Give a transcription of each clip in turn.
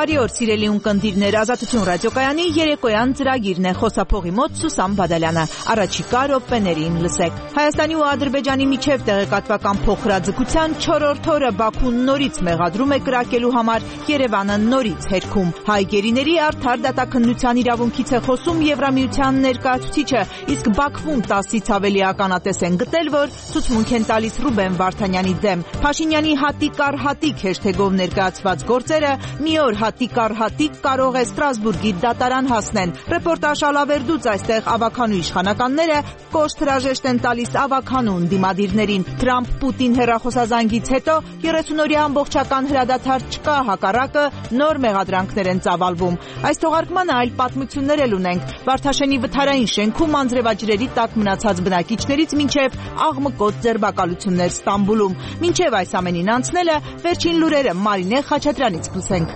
Բարի օր, սիրելի ունկնդիրներ, Ազատություն ռադիոկայանի երեկոյան ծրագիրն է, խոսափողի մոտ Սուսան Բադալյանը, առաջիկա րոպեներին լսեք։ Հայաստանի ու Ադրբեջանի միջև տեղեկատվական փոխհրաձգության 4-րդ օրը Բաքուն նորից մեղադրում է կրակելու համար, Երևանը նորից հերքում։ Հայ գերիների արդար դատաքննության իրավունքից է խոսում Եվրամիության ներկայացուցիչը, իսկ Բաքվում 10-ից ավելի ականատես են գտել, որ ցուցմունք են տալիս Ռուբեն Վարդանյանի դեմ։ Փաշինյանի հատիկ առ հատիկ հեշթեգով ներկայացված գործերը մի օր հատիկ առ հատիկ կարող է Ստրասբուրգի դատարան հասնեն։ Ռեպորտաժ Ալավերդուց այստեղ ավականու իշխանականները կոշտ հրաժեշտ են տալիս ավականուն դիմադիրներին։ Թրամփ-Պուտին հեռախոսազանգից հետո 30-օրյա ամբողջական հրադադար չկա, հակառակը նոր մեղադրանքներ են ծավալվում։ Այս թողարկմանը այլ պատմություններ էլ ունենք։ Վարդաշենի վթարային շենքում անձրևաջրերի տակ մնացած բնակիչներից մինչև աղմկոտ ձերբակալություններ Ստամբուլում։ Մինչև այս ամենին անցնելը վերջին լուրերը Մարինե Խաչատրյանից կլսենք։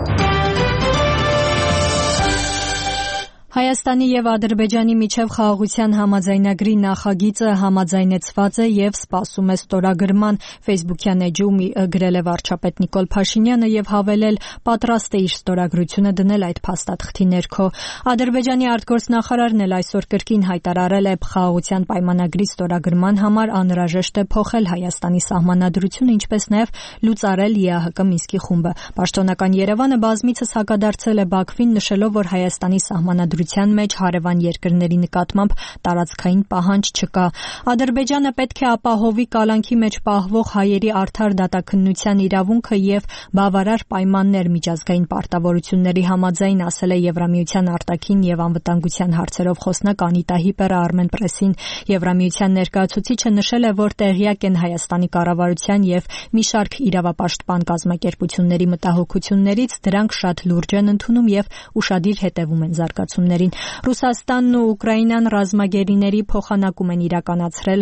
Հայաստանի եւ Ադրբեջանի միջև խաղաղության համաձայնագրի նախագիծը համաձայնեցված է եւ սպասում է ստորագրման։ Facebook-յան էջում գրել է վարչապետ Նիկոլ Փաշինյանը եւ հավելել պատրաստ է իր ստորագրությունը դնել այդ փաստաթղթի ներքո։ Ադրբեջանի արտգործնախարարն էլ այսօր կրկին հայտարարել է խաղաղության պայմանագրի ստորագրման համար անհրաժեշտ է փոխել Հայաստանի սահմանադրությունը, ինչպես նաեւ լուծարել ԵԱՀԿ Մինսկի խումբը։ Պաշտոնական Երևանը բազմիցս հակադարձել է Բաքվին, նշելով, որ Հայաստանի սահմանադրության մեջ հարևան երկրների նկատմամբ տարածքային պահանջ չկա։ Ադրբեջանը պետք է ապահովի կալանքի մեջ պահվող հայերի արդար դատաքննության իրավունքը եւ բավարար պայմաններ միջազգային պարտավորությունների համաձայն, ասել է Եվրամիության արտաքին եւ անվտանգության հարցերով խոսնակ Անիտա Հիպերը Armenpress-ին։ Եվրամիության ներկայացուցիչը նշել է, որ տեղյակ են Հայաստանի կառավարության եւ մի շարք իրավապաշտպան կազմակերպությունների մտահոգություններից, դրանք շատ լուրջ են ընդունում եւ ուշադիր հետեւում են զարգացումներին։ Ռուսաստանն ու Ուկրաինան ռազմագերիների փոխանակում են իրականացրել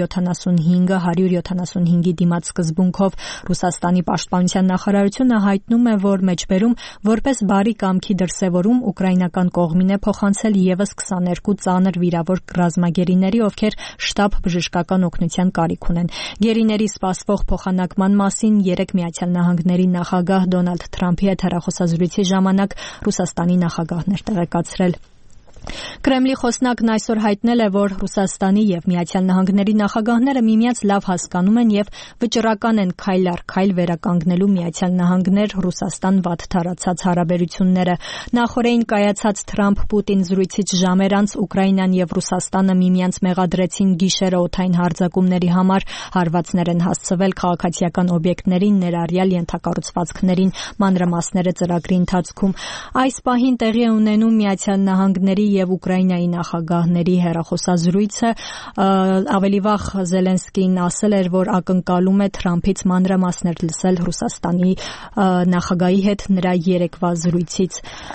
175-175-ի դիմաց սկզբունքով։ Ռուսաստանի պաշտպանության նախարարությունը հայտնում է, որ մեջբերում որպես բարի կամքի դրսևորում ուկրաինական կողմին է փոխանցել եւս 22 ծանր վիրավոր ռազմագերիների, ովքեր շտապ բժշկական օգնության կարիք ունեն։ Գերիների սպասվող փոխանակման մասին 3 Միացյալ Նահանգների նախագահ Դոնալդ Թրամփի հետ հեռախոսազրույցի ժամանակ Ռուսաստանի նախագահն էր տեղեկացրել։ Կրեմլի խոսնակն այսօր հայտնել է, որ Ռուսաստանի եւ Միացյալ Նահանգների նախագահները միմյանց լավ հասկանում են եւ վճռական են քայլ առ քայլ վերականգնելու Միացյալ Նահանգներ-Ռուսաստան վատթարացած հարաբերությունները։ Նախորդին կայացած Թրամփ-Պուտին զրույցից ժամեր անց Ուկրաինան եւ Ռուսաստանը միմյանց մեղադրեցին գիշերը օդային հարձակումների համար, հարվածներ են հասցվել քաղաքացիական օբյեկտներին, ներառյալ ենթակառուցվածքներին, մանրամասները ծրագրի ընթացքում։ Այս պահին տեղի է ունենում Միացյալ Նահանգների եւ Ուկրաինայի նախագահների հեռախոսազրույցը։ Ավելի վաղ Զելենսկին ասել էր, որ ակնկալում է Թրամփից մանրամասներ լսել Ռուսաստանի նախագահի հետ նրա երեկվա զրույցից։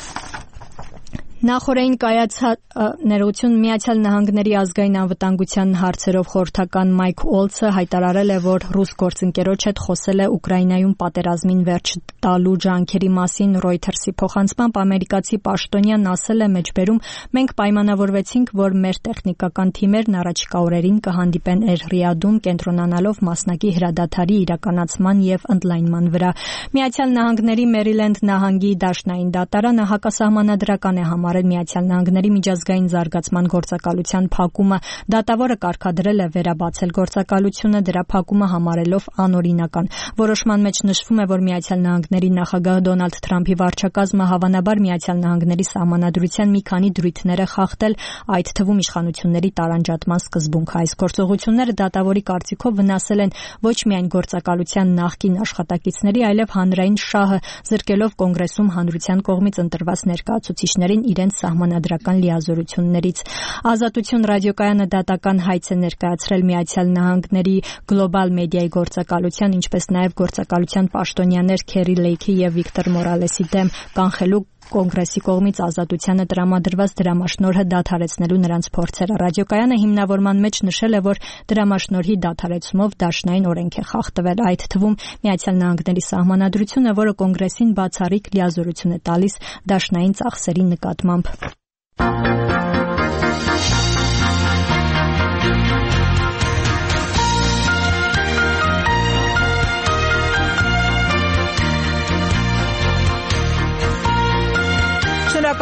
Նախորդին կայացած Միացյալ Նահանգների ազգային անվտանգության հարցերով խորհրդական Մայք Օլցը հայտարարել է, որ ռուս գործընկերոջ հետ խոսել է Ուկրաինայում պատերազմին վերջ տալու ջանքերի մասին։ Reuters-ի փոխանցմամբ ամերիկացի պաշտոնյան ասել է մեջբերում. մենք պայմանավորվեցինք, որ մեր տեխնիկական թիմերն առաջիկա օրերին կհանդիպեն Ռիադում, կենտրոնանալով մասնակի հրադադարի իրականացման եւ ընդլայնման վրա։ Միացյալ Նահանգների Մերիլենդ նահանգի դաշնային դատարանը հակասահմանադրական է համարել Միացյալ Նահանգների միջազգային զարգացման գործակալության փակումը։ Դատավորը կարգադրել է վերաբացել գործակալությունը, դրա փակումը համարելով անօրինական։ Որոշման մեջ նշվում է, որ Միացյալ Նահանգների նախագահ Դոնալդ Թրամփի վարչակազմը հավանաբար Միացյալ Նահանգների սահմանադրության մի քանի դրույթներ է խախտել, այդ թվում իշխանությունների տարանջատման սկզբունքը։ Այս գործողությունները դատավորի կարծիքով վնասել են ոչ միայն գործակալության նախկին աշխատակիցների, այլև հանրային շահը, զրկելով կոնգրեսում հանրության կողմից ընտրված ներկայացուցիչներին իրենց սահմանադրական լիազորություններից։ Ազատություն ռադիոկայանը դատական հայց է ներկայացրել Միացյալ Նահանգների գլոբալ մեդիայի գործակալության, ինչպես նաև գործակալության պաշտոնյաներ Քերի Լեյքի եւ Վիկտոր Մորալեսի դեմ, կանխելու Կոնգրեսի կողմից ազատությանը տրամադրված դրամաշնորհը դադարեցնելու նրանց փորձերը։ Ռադիոկայանը հիմնավորման մեջ նշել է, որ դրամաշնորհի դադարեցումով դաշնային օրենք է խախտվել, այդ թվում Միացյալ Նահանգների սահմանադրությունը, որը Կոնգրեսին բացառիկ լիազորություն է տալիս դաշնային ծախսերի նկատմամբ։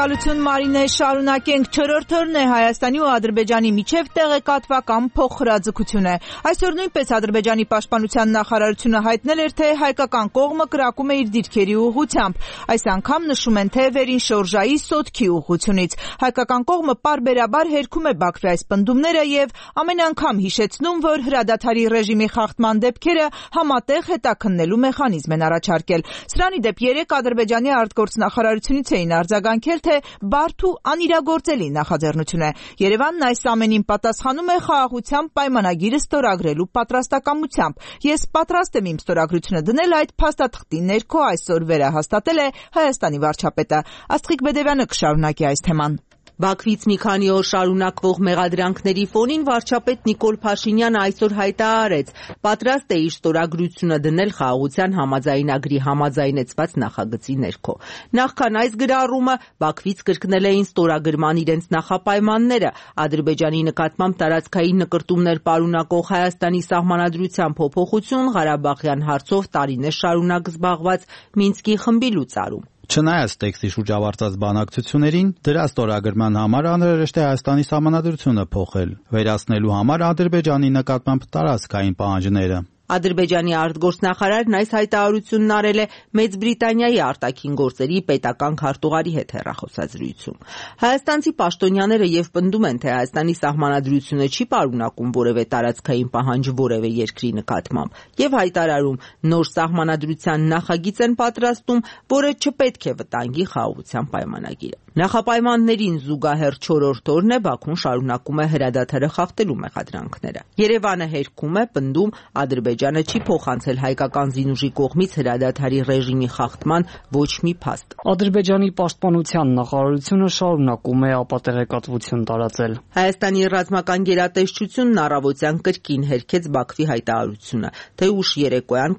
Շնորհակալություն Մարինե, շարունակենք 4-րդ օրն է Հայաստանի ու Ադրբեջանի միջև տեղեկատվական փոխհրաձգությունը։ Այսօր նույնպես Ադրբեջանի պաշտպանության նախարարությունը հայտնել էր, թե հայկական կողմը կրակում է իր դիրքերի ուղղությամբ։ Այս անգամ նշում են, թե վերին շորժայի սոտքի ուղղությունից։ Հայկական կողմը պարբերաբար հերքում է Բաքվի այս պնդումները եւ ամեն անգամ հիշեցնում, որ հրադադարի ռեժիմի խախտման դեպքերը համատեղ հետաքննելու մեխանիզմ են առաջարկել։ Սրանի դեպ 3 Ադրբեջանի արտգործնախարարությունից էին արձագանքել, թե բարդ ու անիրագործելի նախաձեռնություն է։ Երևանն այս ամենին պատասխանում է խաղաղության պայմանագիրը ստորագրելու պատրաստակամությամբ։ Ես պատրաստ եմ իմ ստորագրությունը դնել այդ փաստաթղթի ներքո, այսօր վերահաստատել է Հայաստանի վարչապետը։ Աստղիկ Բեդևյանը կշարունակի այս թեման։ Բաքվից մի քանի օր շարունակվող մեղադրանքների ֆոնին վարչապետ Նիկոլ Փաշինյանը այսօր հայտարարեց, պատրաստ է իր ստորագրությունը դնել խաղաղության համաձայնագրի համաձայնեցված նախագծի ներքո։ Նախքան այս գրառումը Բաքվից կրկնել էին ստորագրման իրենց նախապայմանները, Ադրբեջանի նկատմամբ տարածքային նկրտումներ պարունակող Հայաստանի սահմանադրության փոփոխություն, Ղարաբաղյան հարցով տարիներ շարունակ զբաղված Մինսկի խմբի լուծարում։ Չնայած տեքստի շուրջ ավարտած բանակցություններին, դրա ստորագրման համար անհրաժեշտ է Հայաստանի սահմանադրությունը փոխել, վերացնելու համար Ադրբեջանի նկատմամբ տարածքային պահանջները։ Ադրբեջանի արտգործնախարարն այս հայտարարությունն արել է Մեծ Բրիտանիայի արտաքին գործերի պետական քարտուղարի հետ հեռախոսազրույցում։ Հայաստանցի պաշտոնյաները եւ պնդում են, թե Հայաստանի սահմանադրությունը չի պարունակում որևէ տարածքային պահանջ որևէ երկրի նկատմամբ, եւ հայտարարում նոր սահմանադրության նախագիծ են պատրաստում, որը չպետք է վտանգի խաղաղության պայմանագիրը։ Նախապայմաններին զուգահեռ 4-րդ օրն է Բաքուն շարունակում է հրադադարը խախտելու մեղադրանքները։ Երևանը հերքում է, պնդում Ադրբեջանը չի փոխանցել հայկական զինուժի կողմից հրադադարի ռեժիմի խախտման ոչ մի փաստ։ Ադրբեջանի պաշտպանության նախարարությունը շարունակում է ապատեղեկատվություն տարածել։ Հայաստանի ռազմական գերատեսչությունն առավոտյան կրկին հերքեց Բաքվի հայտարարությունը, թե ուշ երեկոյան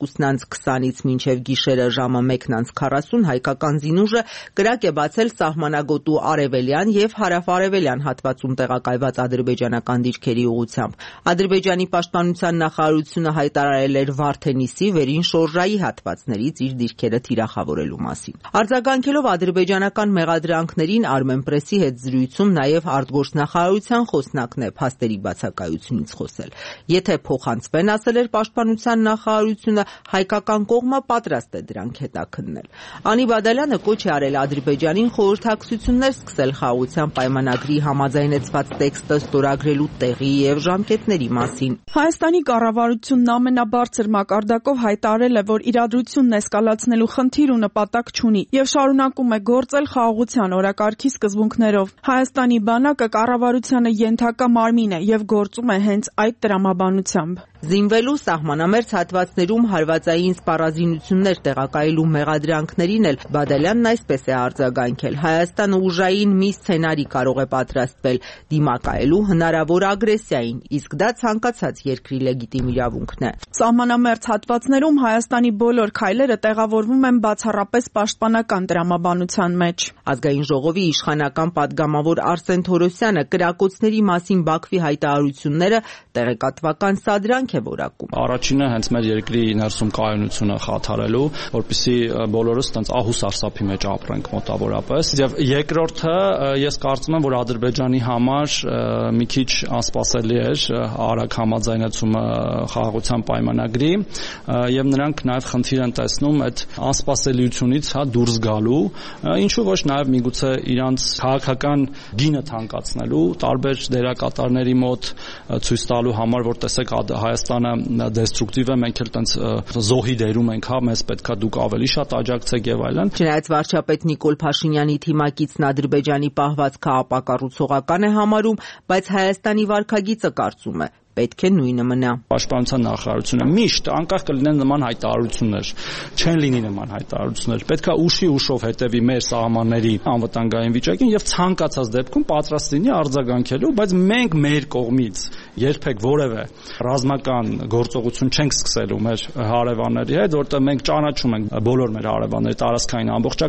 22:20-ից մինչև գիշերը ժամը 1:40 հայկական զինուժը կրակ է բացել սահմանագոտու արևելյան եւ հարավ-արևելյան հատվածում տեղակայված ադրբեջանական դիրքերի ուղղությամբ։ Ադրբեջանի պաշտպանության նախարարությունը հայտարարել էր Վարդենիսի վերին շորժայի հատվածներից իր դիրքերը թիրախավորելու մասին։ Արձագանքելով ադրբեջանական մեղադրանքներին Armenpress-ի հետ զրույցում նաև արտգործնախարարության խոսնակն է փաստերի բացակայությունից խոսել։ Եթե փոխանցվեն, ասել էր պաշտպանության նախարարությունը, հայկական կողմը պատրաստ է դրանք հետաքննել։ Անի Բադալյանը կոչ է արել Ադրբեջանին խորհրդակցություններ սկսել խաղաղության պայմանագրի համաձայնեցված տեքստը ստորագրելու տեղի եւ ժամկետների մասին։ Հայաստանի կառավարությունն ամենաբարձր մակարդակով հայտարարել է, որ իրադրությունն էսկալացնելու խնդիր ու նպատակ չունի եւ շարունակում է գործել խաղաղության օրակարգի սկզբունքներով։ Հայաստանի բանակը կառավարությանը ենթակա մարմին է եւ գործում է հենց այդ տրամաբանությամբ։ Զինվելու սահմանամերձ հատվածներում հարվածային սպառազինություններ տեղակայելու մեղադրանքներին էլ Բադալյանն այսպես է արձագանքել. Հայաստանը ուժային մի սցենարի կարող է պատրաստվել դիմակայելու հնարավոր ագրեսիային, իսկ դա ցանկացած երկրի լեգիտիմ իրավունքն է։ Սահմանամերձ հատվածներում Հայաստանի բոլոր քայլերը տեղավորվում են բացառապես պաշտպանական տրամաբանության մեջ։ Ազգային ժողովի իշխանական падգամավոր Արսեն Թորոսյանը կրակոցների մասին Բաքվի հայտարարությունները տեղեկատվական սադրանք է որակում։ Առաջինը հենց մեր երկրի ներսում կայունությունը խաթարելու, որպեսզի բոլորս տենց ահու սարսափի մեջ ապրենք մոտավորապես։ Եվ երկրորդը, ես կարծում եմ, որ Ադրբեջանի համար մի քիչ անսպասելի էր արագ համաձայնեցումը խաղաղության պայմանագրի, եւ նրանք նաեւ խնդիր են տեսնում այդ անսպասելիությունից դուրս գալու, ինչու ոչ նաեւ միգուցե իրանց քաղաքական գինը թանկացնելու, տարբեր դերակատարների մոտ ցույց տալու համար, որ տեսեք Հայաստանը դեստրուկտիվ է, մենք էլ տենց զոհի դերում ենք, մեզ պետքա դուք ավելի շատ աջակցեք եւ այլն։ Չնայած վարչապետ Նիկոլ Փաշինյանի թիմակիցն Ադրբեջանի պահվածքը ապակառուցողական է համարում, բայց Հայաստանի վարքագիծը կարծում է պետք է նույնը մնա։ Պաշտպանության նախարարությունը միշտ անկախ կլինեն նման հայտարարություններ, չեն լինի նման հայտարարություններ։ Պետք է ուշով հետևի մեր սահմանների անվտանգային վիճակին եւ ցանկացած դեպքում պատրաստ լինի արձագանքելու, բայց մենք մեր կողմից երբեք որևէ ռազմական գործողություն չենք սկսելու մեր հարևանների հետ, որտեղ մենք ճանաչում ենք բոլոր մեր հարևանների տարածքային ամբողջականությունը։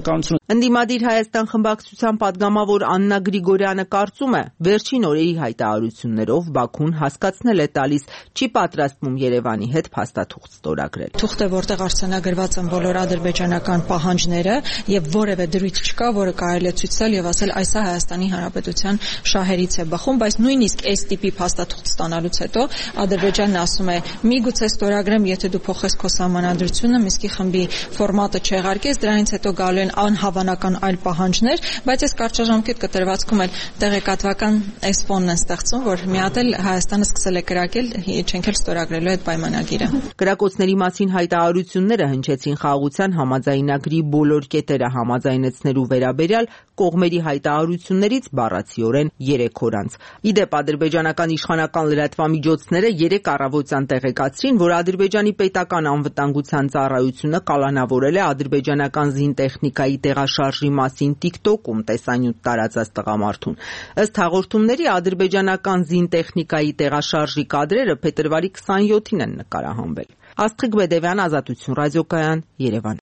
Ընդդիմադիր Հայաստան խմբակցության պատգամավոր Աննա Գրիգորյանը կարծում է, վերջին օրերի հայտարարություններով Բաքուն հասկացնել է տալիս չի պատրաստվում Երևանի հետ փաստաթուղթ ստորագրել։ Թուղթը, որտեղ արձանագրված են բոլոր ադրբեջանական պահանջները եւ որևէ դրույթ չկա, որը կարելի է ցույց տալ եւ ասել այս է Հայաստանի Հանրապետության շահերից է բխում, բայց նույնիսկ այս տիպի փաստաթուղթ ստանալուց հետո Ադրբեջանն ասում է՝ միգուցե ստորագրեմ, եթե դու փոխես քո սահմանադրությունը, Մինսկի խմբի ֆորմատը չեղարկես, դրանից հետո գալու են անհավանական այլ պահանջներ, բայց այս կարճաժամկետ կտրվածքում էլ տեղեկատվական էքսպոնն են ստեղծում, որ մի հատ էլ Հայաստանը սկսել է կրակել, չենք էլ ստորագրելու այդ պայմանագիրը։ Կրակոցների մասին հայտարարությունները հնչեցին խաղաղության համաձայնագրի բոլոր կետերը համաձայնեցնելու վերաբերյալ կողմերի հայտարարություններից բառացիորեն 3 օր անց։ Իդեպ ադրբեջանական իշխանական լրատվամիջոցները 3 առավոտյան տեղեկացրին, որ Ադրբեջանի պետական անվտանգության ծառայությունը կալանավորել է ադրբեջանական զինտեխնիկայի տեղաշարժի մասին TikTok-ում տեսանյութ տարածած տղամարդուն։ Ըստ հաղորդումների ադրբեջանական զինտեխնիկայի տեղաշարժի կադրերը փետրվարի 27-ին են նկարահանվել։ Աստղիկ Բեդևյան, Ազատություն ռադիոկայան, Երևան։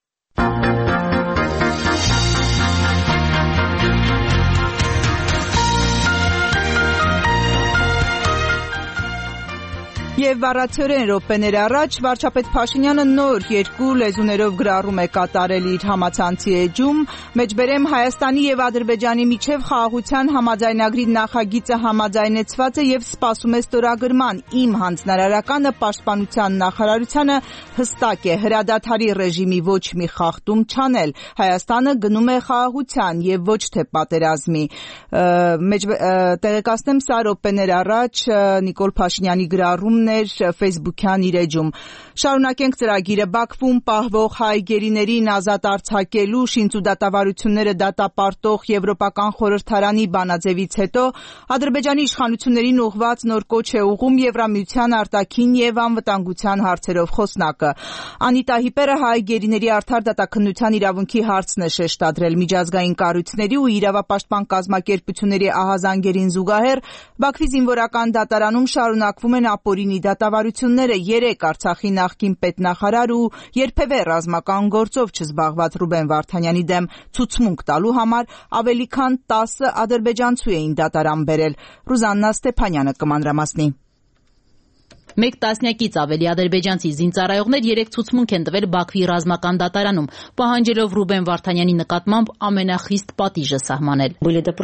Եվ առացիորեն րոպեներ առաջ վարչապետ Փաշինյանը նոր 2 լեզուներով գրառում է կատարել իր համացանցի էջում, մեջբերեմ Հայաստանի եւ Ադրբեջանի միջև խաղաղության համաձայնագրի նախագիծը համաձայնեցված է եւ սպասում է ստորագրման։ Իմ հանձնարարականը Պաշտպանության նախարարությանը հստակ է՝ հրադադարի ռեժիմի ոչ մի խախտում չանել։ Հայաստանը գնում է խաղաղության եւ ոչ թե պատերազմի։ Տեղեկացնեմ, սա րոպեներ առաջ Նիկոլ Փաշինյանի գրառումն Facebook-յան իր էջում։ Շարունակենք ծրագիրը։ Բաքվում պահվող հայ գերիներին ազատ արձակելու շինծուդատավարությունները դատապարտող Եվրոպական խորհրդարանի բանաձևից հետո Ադրբեջանի իշխանություններին ուղղված նոր կոչ է ուղղում Եվրամիության արտաքին եւ անվտանգության հարցերով խոսնակը։ Անիտա Հիպերը հայ գերիների արդար դատաքննության իրավունքի հարցն է շեշտադրել։ Միջազգային կառույցների ու իրավապաշտպան կազմակերպությունների ահազանգերին զուգահեռ Բաքվի զինվորական դատարանում շարունակվում են ապօրինի դատավարությունները։ 3 Արցախի նախկին պետնախարար ու երբևէ ռազմական գործով չզբաղված Ռուբեն Վարդանյանի դեմ ցուցմունք տալու համար ավելի քան 10 ադրբեջանցու էին դատարան բերել։ Ռուզաննա Ստեփանյանը կմանրամասնի։ Մեկ տասնյակից ավելի ադրբեջանցի զինծառայողներ 3 ցուցմունք են տվել Բաքվի ռազմական դատարանում, պահանջելով Ռուբեն Վարդանյանի նկատմամբ ամենախիստ պատիժը սահմանել։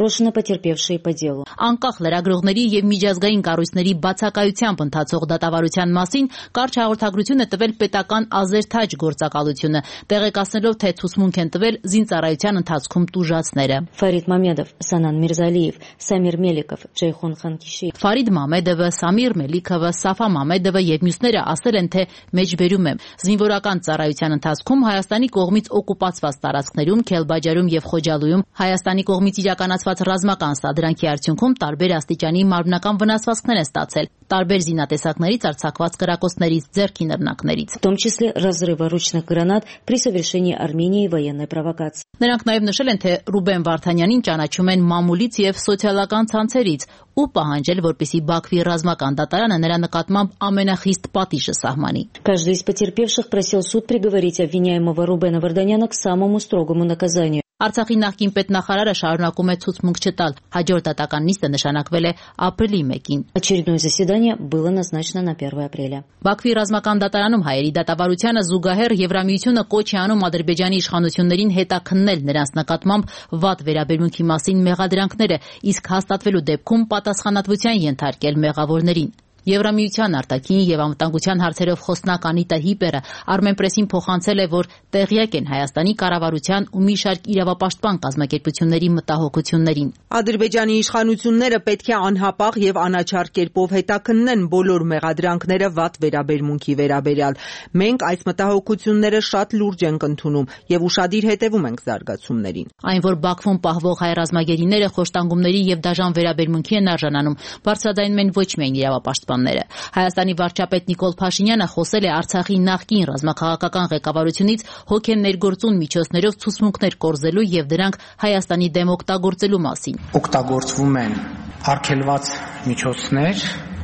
Անկախ լրագրողների եւ միջազգային կառույցների բացակայությամբ ընթացող դատավարության մասին կարճ հաղորդագրություն է տվել պետական Ազերթաջ գործակալությունը, տեղեկացնելով, թե ցուցմունք են տվել զինծառայության ընթացքում տուժածները։ Ֆարիդ Մամեդով, Սանան Միրզալիև, Սամիր Մելիկով, Ջեյխուն Խանքիշի։ Ֆարիդ Մամեդովը, Սամիր Մելիքովը, Սաֆա Մամեդովը եւ մյուսները ասել են, թե մեջբերում եմ զինվորական ծառայության ընթացքում Հայաստանի կողմից օկուպացված տարածքներում, Քելբաջարում եւ Խոջալույում Հայաստանի կողմից իրականացված ռազմական սադրանքի արդյունքում տարբեր աստիճանի մարմնական վնասվածքներ են ստացել, տարբեր զինատեսակներից արձակված կրակոցներից, ձեռքի նռնակներից, в том числе разрыва ручных гранат при совершении Арменией военной провокации։ Նրանք նաև նշել են, թե Ռուբեն Վարդանյանին ճանաչում են մամուլից եւ սոցիալական ցանցերից ու поханջել, որպեսզի Բաքվի ռազմական դատարանը նրա նկատմամբ ամենախիստ պատիժը սահմանի։ Каждый из потерпевших просил суд приговорить обвиняемого Рубена Варданяна к самому строгому наказанию։ Արցախի նախկին պետնախարարը շարունակում է ցուցմունք չտալ։ Հաջորդ դատական նիստը նշանակվել է ապրիլի 1-ին։ Очередное заседание было назначено на 1 апреля։ Բաքվի ռազմական դատարանում հայերի դատավարությանը զուգահեռ Եվրամիությունը կոչ է անում Ադրբեջանի իշխանություններին հետաքննել նրանց նկատմամբ վատ վերաբերմունքի մասին մեղադրանքները, իսկ հաստատվելու դեպքում պատասխանատվության ենթարկել մեղավորներին։ Եվրամիության արտաքին եւ անվտանգության հարցերով խոսնակ Անիտա Հիպերը Armenpress-ին փոխանցել է, որ տեղյակ են Հայաստանի կառավարության ու մի շարք իրավապաշտպան կազմակերպությունների մտահոգություններին։ Ադրբեջանի իշխանությունները պետք է անհապաղ եւ անաչառ կերպով հետաքննեն բոլոր մեղադրանքները վատ վերաբերմունքի վերաբերյալ։ Մենք այս մտահոգությունները շատ լուրջ ենք ընդունում եւ ուշադիր հետեւում ենք զարգացումներին։ Այն, որ Բաքվում պահվող հայ ռազմագերիները խոշտանգումների եւ դաժան վերաբերմունքի են արժանանում, բարձրաձայնում են ոչ միայն իրավապաշտպանները։ Հայաստանի վարչապետ Նիկոլ Փաշինյանը խոսել է Արցախի նախկին ռազմաքաղաքական ղեկավարությունից հոգեն ներգործուն միջոցներով ցուցմունքներ կորզելու եւ դրանք Հայաստանի դեմ օգտագործելու մասին։ Օգտագործվում են արգելված միջոցներ,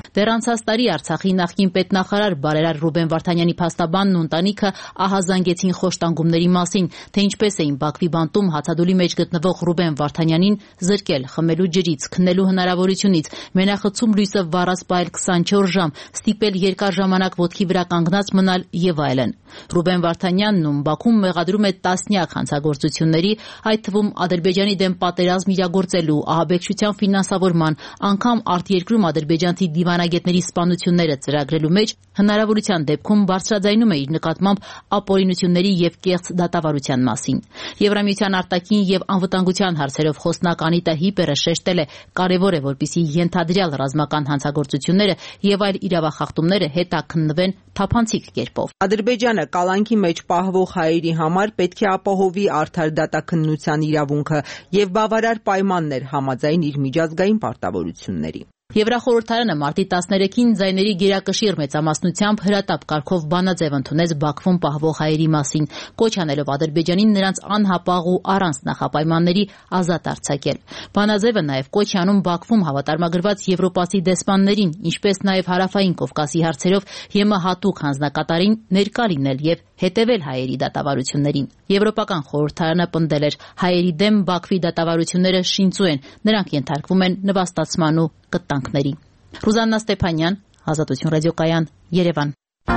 Դեռ անցած տարի Արցախի նախկին պետնախարար բարերար Ռուբեն Վարդանյանի փաստաբանն ու ընտանիքը ահազանգեցին խոշտանգումների մասին, թե ինչպես էին Բաքվի բանտում հացադուլի մեջ գտնվող Ռուբեն Վարդանյանին զրկել խմելու ջրից, քնելու հնարավորությունից, մենախցում լույսը վառած պահել 24 ժամ, ստիպել երկար ժամանակ ոտքի վրա կանգնած մնալ եւ այլն։ Ռուբեն Վարդանյանն ում Բաքվում մեղադրում է տասնյակ հանցագործությունների, այդ թվում Ադրբեջանի դեմ պատերազմ իրագործելու, ահաբեկչության ֆինանսավորման, անգամ արտերկրում ադրբեջանցի դիվանագետների սպանությունները ծրագրելու մեջ հնարավորության դեպքում բարձրաձայնում է իր նկատմամբ ապօրինությունների եւ կեղծ դատավարության մասին։ Եվրամիության արտաքին եւ անվտանգության հարցերով խոսնակ Անիտա Հիպերը շեշտել է, կարեւոր է, որպեսզի ենթադրյալ ռազմական հանցագործությունները եւ այլ իրավախախտումները հետաքննվեն թափանցիկ կերպով։ Ադրբեջանը կալանքի մեջ պահվող հայերի համար պետք է ապահովի արդար դատաքննության իրավունքը եւ բավարար պայմաններ համաձայն իր միջազգային պարտավորությունների։ Եվրախորհրդարանը մարտի 13-ին ձայների գերակշիռ մեծամասնությամբ հրատապ կարգով բանաձև ընդունեց Բաքվում պահվող հայերի մասին, կոչ անելով Ադրբեջանին նրանց անհապաղ ու առանց նախապայմանների ազատ արձակել։ Բանաձևը նաև կոչ է անում Բաքվում հավատարմագրված եվրոպացի դեսպաններին, ինչպես նաև Հարավային Կովկասի հարցերով ԵՄ հատուկ հանձնակատարին ներկա լինել եւ հետևել հայերի դատավարություններին։ Եվրոպական խորհրդարանը պնդել էր, հայերի դեմ Բաքվի դատավարությունները շինծու են, նրանք ենթարկվում են նվաստացման ու կտանքների։ Ռուզաննա Ստեփանյան, Ազատություն ռադիոկայան, Երևան։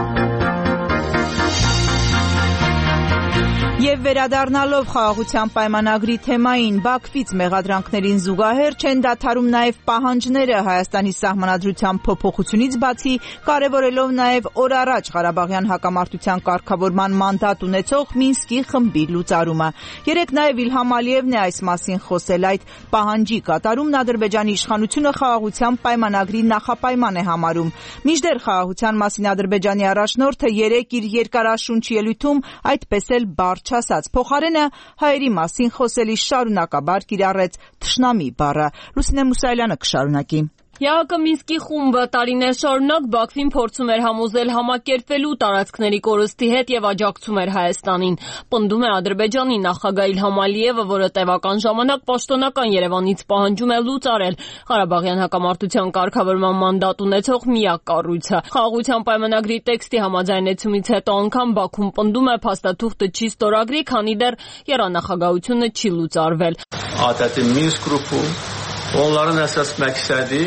Եվ վերադառնալով խաղաղության պայմանագրի թեմային, Բաքվից մեղադրանքներին զուգահեռ չեն դադարում նաև պահանջները Հայաստանի սահմանադրության փոփոխությունից բացի, կարևորելով նաև օր առաջ Ղարաբաղյան հակամարտության կարգավորման մանդատ ունեցող Մինսկի խմբի լուծարումը։ Երեկ նաև Իլհամ Ալիևն է այս մասին խոսել, այդ պահանջի կատարումն Ադրբեջանի իշխանությունը խաղաղության պայմանագրի նախապայման է համարում։ Մինչդեռ խաղաղության մասին Ադրբեջանի առաջնորդը երեկ իր երկարաշունչ ելույթում այդպես էլ բառ չասաց, փոխարենը հայերի մասին խոսելիս շարունակաբար կիրառեց թշնամի բառը։ Լուսինե Մուսայելյանը կշարունակի։ ԵԱՀԿ Մինսկի խումբը տարիներ շարունակ Բաքվին փորձում էր համոզել համակերպվելու տարածքների կորստի հետ եւ աջակցում էր Հայաստանին։ Պնդում է Ադրբեջանի նախագահ Իլհամ Ալիևը, որը տևական ժամանակ պաշտոնական Երևանից պահանջում է լուծարել Ղարաբաղյան հակամարտության կարգավորման մանդատ ունեցող միակ կառույցը։ Խաղաղության պայմանագրի տեքստի համաձայնեցումից հետո անգամ Բաքուն պնդում է փաստաթուղթը չի ստորագրի, քանի դեռ եռանախագահությունը չի լուծարվել։ ATƏT-ի Մինսկ գրուպում onların əsas məqsədi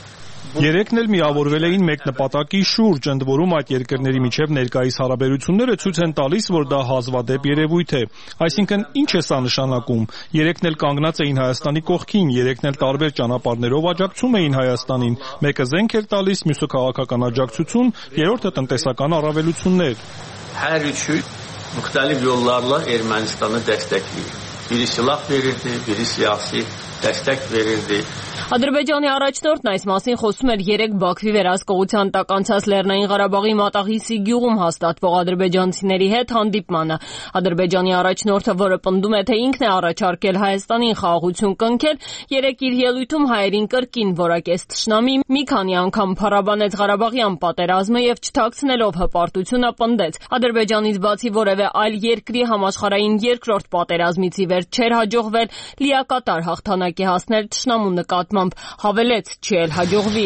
Երեքն էլ միավորվել էին մեկ նպատակի շուրջ, ընդ որում այդ երկրների միջև ներկայիս հարաբերությունները ցույց են տալիս, որ դա հազվադեպ երևույթ է։ Այսինքն, ինչ է սա նշանակում։ Երեքն էլ կանգնած էին Հայաստանի կողքին, երեքն էլ տարբեր ճանապարհներով աջակցում էին Հայաստանին։ Մեկը զենք էր տալիս, մյուսը քաղաքական աջակցություն, երրորդը տնտեսական առավելություններ։ Hər üçü müxtəlif yollarla Ermənistana dəstəkləyir. Biri silah verirdi, biri siyasi dəstək verirdi. Ադրբեջանի առաջնորդն այս մասին խոսում էր երեկ Բաքվի վերահսկողության տակ անցած Լեռնային Ղարաբաղի Մատաղիսի գյուղում հաստատվող ադրբեջանցիների հետ հանդիպմանը։ Ադրբեջանի առաջնորդը, որը պնդում է, թե ինքն է առաջարկել Հայաստանին խաղաղություն կնքել, երեկ իր ելույթում հայերին կրկին որակեց թշնամի, մի քանի անգամ փառաբանեց Ղարաբաղյան պատերազմը եւ չթաքցնելով հպարտությունը պնդեց. Ադրբեջանից բացի որևէ այլ երկրի համաշխարհային երկրորդ պատերազմից ի վեր չէր հաջողվել լիակատար հաղթանակ է հասնել թշնամու նկատմամբ, հավելեց չի էլ հաջողվի։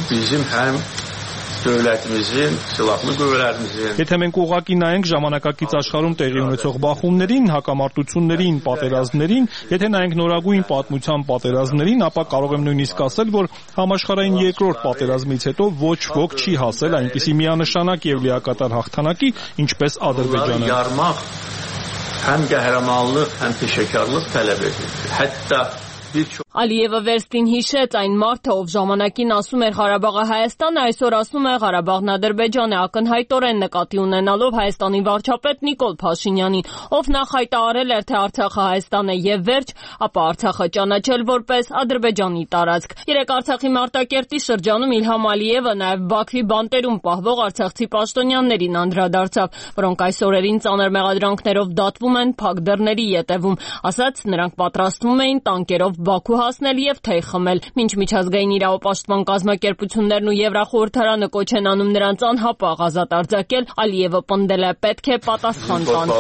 Եթե մենք ուղղակի նայենք ժամանակակից աշխարհում տեղի ունեցող բախումներին, հակամարտություններին, պատերազմներին, եթե նայենք նորագույն պատմության պատերազմներին, ապա կարող եմ նույնիսկ ասել, որ համաշխարհային երկրորդ պատերազմից հետո ոչ ոք չի հասել այնպիսի միանշանակ եւ լիակատար հաղթանակի, ինչպես Ադրբեջանը։ Həm qəhrəmanlıq, həm peşəkarlıq tələb edir. Hətta Ալիևը վերստին հիշեց այն մարդը, ով ժամանակին ասում էր Ղարաբաղը Հայաստանը, այսօր ասում է Ղարաբաղն Ադրբեջան է, ակնհայտորեն նկատի ունենալով Հայաստանի վարչապետ Նիկոլ Փաշինյանին, ով նախ հայտարարել էր, թե Արցախը Հայաստան է եւ վերջ, ապա Արցախը ճանաչել որպես Ադրբեջանի տարածք։ Երեկ Արցախի Մարտակերտի շրջանում Իլհամ Ալիևը նաեւ Բաքվի բանտերում պահվող արցախցի պաշտոնյաներին անդրադարձավ, որոնք այս օրերին ծանր մեղադրանքներով դատվում են փակ դռների ետևում, ասաց նրանք պատրաստվում էին տանկերով Բաքու հասնել եւ թեյ խմել։ Մինչ միջազգային իրավապաշտպան կազմակերպություններն ու Եվրախորհրդարանը կոչ են անում նրանց անհապաղ ազատ արձակել, Ալիևը պնդել է պետք է պատասխան տան։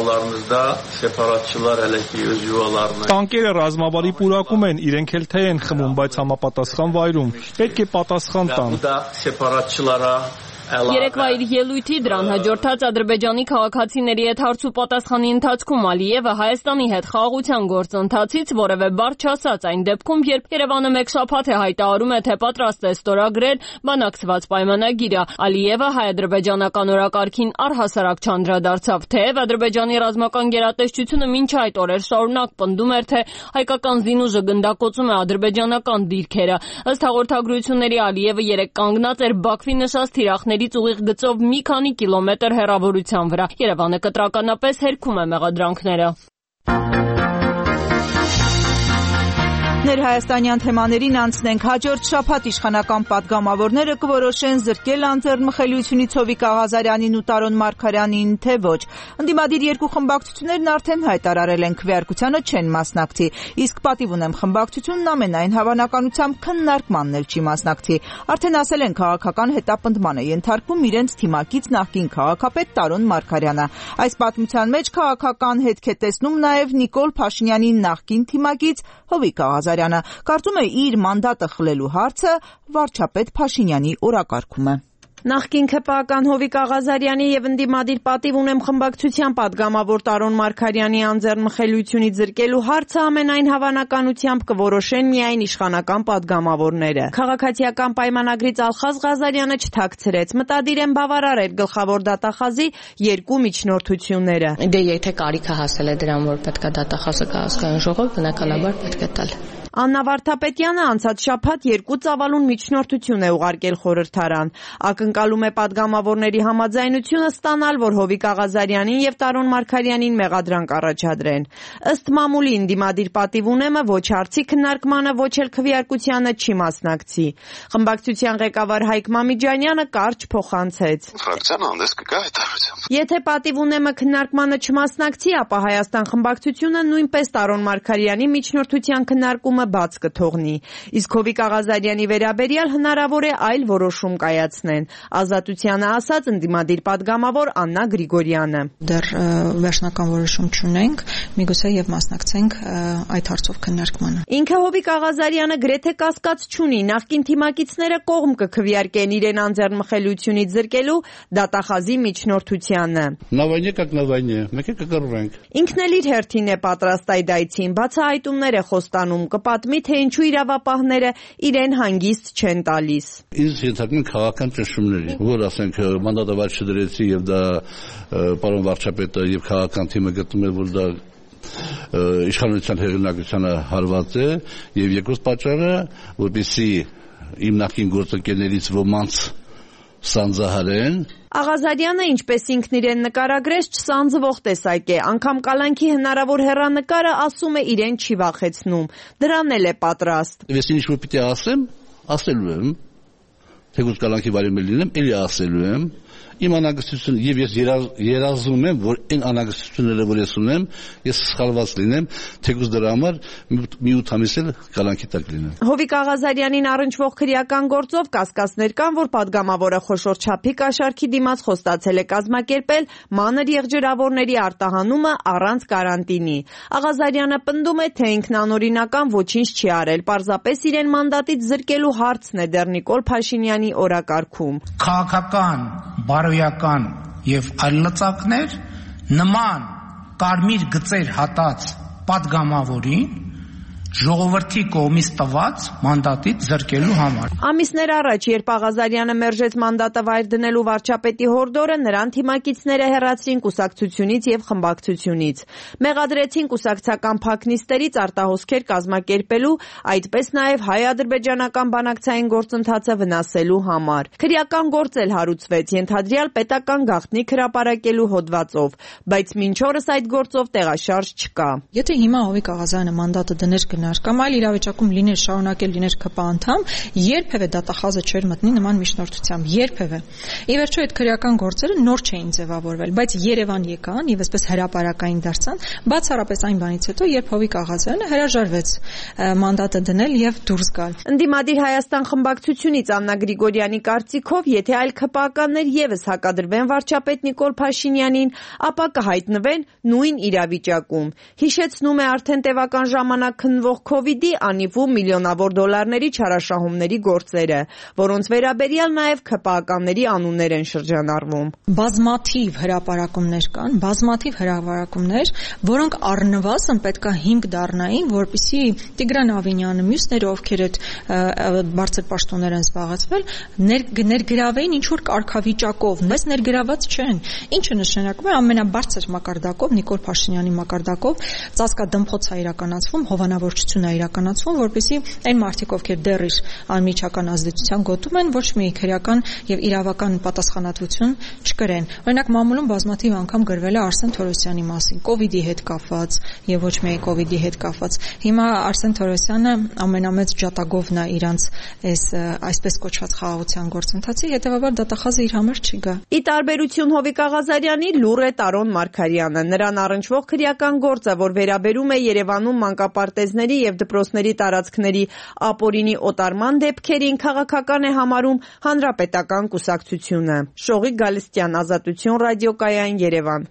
Տանկերը ռազմավարի պուրակում են, իրենք էլ թեյ են խմում, բայց համապատասխան վայրում։ Պետք է պատասխան տան։ Երեկվա իր ելույթի դրան հաջորդած Ադրբեջանի քաղաքացիների հետ հարց ու պատասխանի ընթացքում Ալիևը Հայաստանի հետ խաղաղության գործընթացից որևէ բառ չասաց այն դեպքում, երբ Երևանը մեկ շաբաթ է հայտարարում է, թե պատրաստ է ստորագրել բանակցված պայմանագիրը։ Ալիևը հայ-ադրբեջանական օրակարգին առհասարակ չանդրադարձավ, թեև Ադրբեջանի ռազմական գերատեսչությունը մինչ այդ օրեր շարունակ պնդում էր, թե հայկական զինուժը գնդակոծում է ադրբեջանական դիրքերը։ Ըստ հաղորդագրությունների Ալիևը երեկ կանգնած էր Բաքվի նշած թիրախների ուղիղ գծով մի քանի կիլոմետր հեռավորության վրա։ Երևանը կտրականապես հերքում է մեղադրանքները։ Ներհայաստանյան թեմաներին անցնենք։ Հաջորդ շաբաթ իշխանական պատգամավորները կորոշեն զրկել անձեռնմխելիությունից Հովիկ Աղազարյանին ու Տարոն Մարգարյանին, թե ոչ։ Ընդդիմադիր երկու խմբակցություններն արդեն հայտարարել են քվեարկությանը չեն մասնակցի, իսկ պատիվ ունեմ խմբակցությունն ամենայն հավանականությամբ քննարկմանն էլ չի մասնակցի։ Արդեն ասել են քաղաքական հետապնդման է ենթարկվում իրենց թիմակից նախկին քաղաքապետ Տարոն Մարգարյանը։ Այս պատմության մեջ քաղաքական հետք է տեսնում նաև Նիկոլ Փաշինյանի նախկին թիմակից Հովիկ Աղազարյանը։ Կարծում է իր մանդատը խլելու հարցը վարչապետ Փաշինյանի օրակարգում է։ Նախկին ՔՊԱ-ական Հովիկ Աղազարյանի եւ ընդդիմադիր պատիվ ունեմ խմբակցության պատգամավոր Տարոն Մարգարյանի անձեռնմխելիությունից զրկելու հարցը ամենայն հավանականությամբ կորոշեն միայն իշխանական պատգամավորները։ Քաղաքացիական պայմանագրից Ալխազ Ղազարյանը չթաքցրեց, մտադիր են բավարարել գլխավոր դատախազի երկու միջնորդությունները։ Դե եթե կարիքը հասել է դրան, որ պետքա դատախազը կայացնի ժողով, բնականաբար պետք է տալ։ Աննա Վարդապետյանը անցած շաբաթ երկու ծավալուն միջնորդություն է ուղարկել խորհրդարան։ Ակնկալում է պատգամավորների համաձայնությունը ստանալ, որ Հովիկ Աղազարյանին եւ Տարոն Մարգարյանին մեղադրանք առաջադրեն։ Ըստ մամուլի ընդդիմադիր պատիվ ունեմը ոչ հարցի քննարկմանը, ոչ էլ քվեարկությանը չի մասնակցի։ Խմբակցության ղեկավար Հայկ Մամիջանյանը կարճ փոխանցեց։ Ֆրակցիան հանդես կգա հետարությամբ։ Եթե պատիվ ունեմը քննարկմանը չմասնակցի, ապա Հայաստան խմբակցությունը նույնպես Տարոն Մարգարյանի միջնորդության քննարկումը բաց կթողնի, իսկ Հովիկ Աղազարյանի վերաբերյալ հնարավոր է այլ որոշում կայացնեն։ Ազատությանը ասաց ընդդիմադիր պատգամավոր Աննա Գրիգորյանը։ Դեռ վերջնական որոշում չունենք, միգուցե եւ մասնակցենք այդ հարցով քննարկմանը։ Ինքը Հովիկ Աղազարյանը գրեթե կասկած չունի, նախկին թիմակիցները կողմ կքվեարկեն իրեն անձեռնմխելիությունից զրկելու դատախազի միջնորդությանը։ На войне как на войне, մենք կկռվենք։ Ինքն էլ իր հերթին է պատրաստ այդ այցին, բացահայտումներ է խոստանում, պատմի, թե ինչու իրավապահները իրեն հանգիստ չեն տալիս։ Ինձ ենթարկում քաղաքական ճնշումների, որ ասենք մանդատը վայր չդրեցի եւ դա պարոն վարչապետը եւ քաղաքական թիմը գտնում է, որ դա իշխանության հեղինակությանը հարված է, եւ երկրորդ պատճառը, որպեսզի իմ նախկին գործընկերներից ոմանց սանձահարեն։ Աղազարյանը, ինչպես ինքն իրեն նկարագրեց, չսանձվող տեսակ է, անգամ կալանքի հնարավոր հեռանկարը ասում է իրեն չի վախեցնում, դրան էլ է պատրաստ։ Ես ինչ-որ պիտի ասեմ, ասելու եմ, թեկուզ կալանքի բարի մեր լինեմ, էլի ասելու եմ, իմ անհանգստությունը եւ ես երազում եմ, որ այն անհանգստությունները, որ ես ունեմ, ես սխալված լինեմ, թեկուզ դրա համար մի 8 ամիս էլ կալանքի տակ լինեմ։ Հովիկ Աղազարյանին առնչվող քրեական գործով կասկածներ կան, որ պատգամավորը խոշոր չափի կաշառքի դիմաց խոստացել է կազմակերպել մանր եղջերավորների արտահանումը առանց կարանտինի։ Աղազարյանը պնդում է, թե ինքնանորինական ոչինչ չի արել, պարզապես իրեն մանդատից զրկելու հարցն է դեռ Նիկոլ Փաշինյանի օրակարգում։ Քաղաքական, բարոյական եւ այլ լծակներ նման կարմիր գծեր հատած պատգամավորին ժողովրդի կողմից տված մանդատից զրկելու համար։ Ամիսներ առաջ, երբ Աղազարյանը մերժեց մանդատը վայր դնելու վարչապետի հորդորը, նրան թիմակիցները հեռացրին կուսակցությունից եւ խմբակցությունից։ Մեղադրեցին կուսակցական փակնիստերից արտահոսքեր կազմակերպելու, այդպես նաեւ հայ-ադրբեջանական բանակցային գործընթացը վնասելու համար։ Քրեական գործ էլ հարուցվեց, ենթադրյալ պետական գաղտնիք հրապարակելու հոդվածով, բայց մինչ օրս այդ գործով տեղաշարժ չկա։ Եթե հիմա Հովիկ Աղազարյանը մանդատը դներ գնար կամ այլ իրավիճակում լիներ շարունակել լիներ ԿՊ անդամ, երբևէ դատախազը չէր մտնի նման միջնորդությամբ, երբևէ։ Ի վերջո այդ քրեական գործերը նոր չէին ձևավորվել, բայց Երևան եկան եւ այսպես հրապարակային դարձան, բացառապես այն բանից հետո, երբ Հովիկ Աղազյանը հրաժարվեց մանդատը դնել եւ դուրս գալ։ Ընդդիմադիր Հայաստան խմբակցությունից Աննա Գրիգորյանի կարծիքով, եթե այլ ԿՊԱ-կաններ եւս հակադրվեն վարչապետ Նիկոլ Փաշինյանին, ապա կհայտնվեն նույն իրավիճակում։ Հիշեցնում է արդեն տևական ժամանակ քննվող COVID-ի անիվում միլիոնավոր դոլարների չարաշահումների գործերը, որոնց վերաբերյալ նաև ԿՊԱ-կանների անուններ են շրջանառվում։ Բազմաթիվ հրապարակումներ կան, որոնք առնվազն պետքա հիմք դառնային, որպեսզի Տիգրան Ավինյանը, մյուսները, ովքեր այդ բարձր պաշտոններ են զբաղեցվել, ներգրավեին ինչ որ կարգավիճակով, բայց ներգրաված չեն։ Ինչը նշանակում է ամենաբարձր մակարդակով, Նիկոլ Փաշինյանի մակարդակով ծածկադմփոց է իրականացվում, հովանավորչություն է իրականացվում, որպեսզի այն մարդիկ, ովքեր դեռ իր անմիջական ազդեցության գոտում են, ոչ մի քրեական եւ իրավական պատասխանատվություն չկրեն։ Օրինակ մամուլում բազմաթիվ անգամ գրվել է Արսեն Թորոսյանի մասին, COVID-ի հետ կապված եւ ոչ միայն COVID-ի հետ կապված։ Հիմա Արսեն Թորոսյանը ամենամեծ ջատագովն է իրանց այսպես կոչված խաղաղության գործընթացի, հետեւաբար դատախազը իր համար չի գա։ Ի տարբերություն Հովիկ Աղազարյանի, լուռ է Տարոն Մարգարյանը։ Նրան առնչվող քրեական գործը, որ վերաբերում է Երևանում մանկապարտեզների եւ դպրոցների տարածքների ապօրինի օտարման դեպքերին, քաղաքական է համարում Հանրապետական կուսակցությունը։ Շողիկ Գալստյան, Ազատություն ռադիոկայան, Երևան։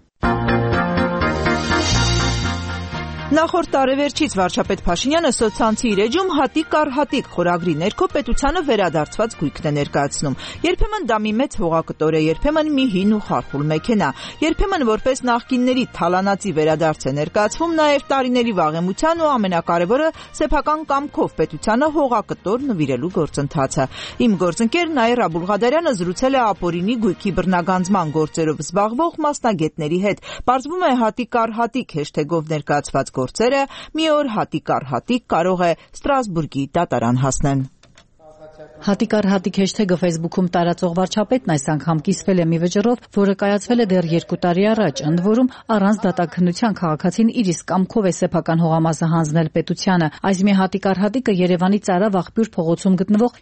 Նախորդ տարեվերջից վարչապետ Փաշինյանը սոցցանցի իր էջում հատիկ առ հատիկ խորագրի ներքո պետությանը վերադարձված գույքն է ներկայացնում։ Երբեմն դա մի մեծ հողակտոր է, երբեմն մի հին ու խարխուլ մեքենա, երբեմն որպես նախկինների թալանացի վերադարձ է ներկայացվում նաև տարիների վաղեմության ու ամենակարևորը սեփական կամքով պետությանը հողակտոր նվիրելու գործընթացը։ Իմ գործընկեր Նաիրա Բուլղադարյանը զրուցել է ապօրինի գույքի բռնագանձման գործերով զբաղվող մասնագետների հետ։ Պարզվում է հատիկ առ հատիկ հեշթեգով ներկայացված գործերը մի օր հատիկ առ հատիկ կարող է Ստրասբուրգի դատարան հասնեն։ Հատիկ առ հատիկ հեշթեգը Facebook-ում տարածող վարչապետն այս անգամ կիսվել է մի վճռով, որը կայացվել է դեռ 2 տարի առաջ, ընդ որում առանց դատաքննության քաղաքացին իր իսկ կամքով է սեփական հողամասը հանձնել պետությանը։ Այս մի հատիկ առ հատիկը Երևանի Ծարավ աղբյուր փողոցում գտնվող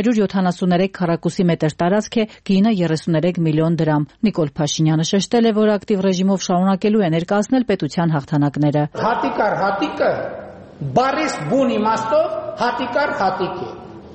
573 քառակուսի մետր տարածք է, գինը 33 միլիոն դրամ։ Նիկոլ Փաշինյանը շեշտել է, որ ակտիվ ռեժիմով շարունակելու է ներկայացնել պետության հաղթանակները։ Հատիկ առ հատիկը բարիս բուն իմաստով հատիկ առ հատիկ է։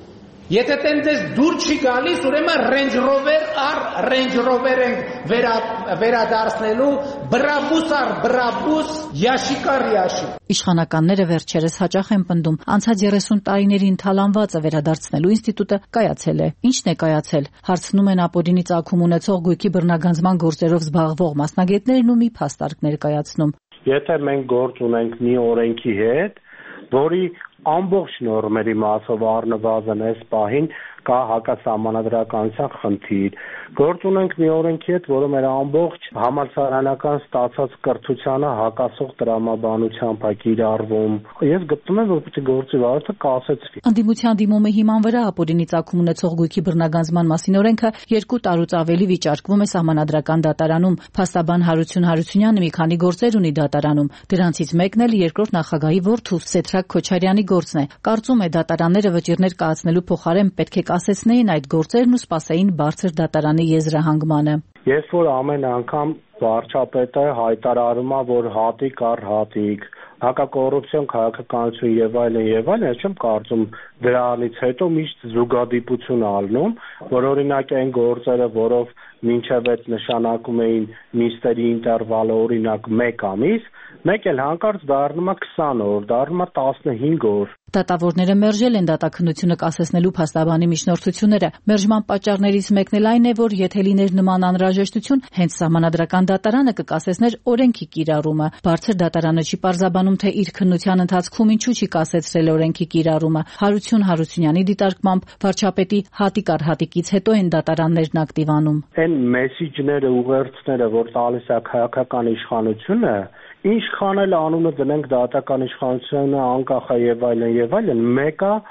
Եթե տենտես դուր չի գալիս, ուրեմն Range Rover առ Range Rover են վերադարձնելու, բրաբուս առ բրաբուս, յաշիկ առ յաշիկ։ Իշխանականները վերջերս հաճախ են պնդում, անցած 30 տարիներին թալանվածը վերադարձնելու ինստիտուտը կայացել է։ Ինչն է կայացել։ Հարցնում են ապօրինի ծագում ունեցող գույքի բռնագանձման գործերով զբաղվող մասնագետներն ու մի փաստարկ ներկայացնում։ Եթե մենք գործ ունենք մի օրենքի հետ, որի ամբողջ նորմերի մասով առնվազն այս պահին կա հակասահմանադրականության խնդիր։ Գործ ունենք մի օրենքի հետ, որը մեր ամբողջ համալսարանական ստացած կրթությանը հակասող տրամաբանությամբ է կիրառվում։ Ես գտնում եմ, որ պետք է գործի վարորդը կասեցվի։ Ընդդիմության դիմումի հիման վրա ապօրինի ծագում ունեցող գույքի բռնագանձման մասին օրենքը 2 տարուց ավելի վիճարկվում է Սահմանադրական դատարանում։ Փաստաբան Հարություն Հարությունյանը մի քանի գործեր ունի դատարանում։ Դրանցից մեկն էլ երկրորդ նախագահի որդու Սեդրակ Քոչարյանի գործն է։ Կարծում է դատարանները վճիռներ կայացնելու փոխարեն պետք է կասեցնեին այդ գործերն ու սպասեին բարձր դատարանի եզրահանգմանը։ Երբ որ ամեն անգամ վարչապետը հայտարարում է, որ հատիկ առ հատիկ, հակակոռուպցիոն քաղաքականություն եւ այլն, ես չեմ կարծում դրանից հետո միշտ զուգադիպություն ալնում, որ օրինակ այն գործերը, որով մինչև այդ նշանակում էին նիստերի ինտերվալը օրինակ 1 ամիս, մեկ էլ հանկարծ դառնում է 20 օր, դառնում է 15 օր։ Դատավորները մերժել են դատաքննությունը կասեցնելու փաստաբանի միջնորդությունները։ Մերժման պատճառներից մեկն էլ այն է, որ եթե լիներ նման անհրաժեշտություն, հենց Սահմանադրական դատարանը կկասեցներ օրենքի կիրառումը։ Բարձր դատարանը չի պարզաբանում, թե իր քննության ընթացքում ինչու չի կասեցրել օրենքի կիրառումը։ Հարություն Հարությունյանի դիտարկմամբ վարչապետի հատիկ առ հատիկից հետո են դատարաններն ակտիվանում։ Այն մեսիջները, ուղերձները, որ տալիս է քաղաքական իշխանությունը, ինչքան էլ անունը դնենք դատական իշխանությունը անկախ է եւ այլն, մեկը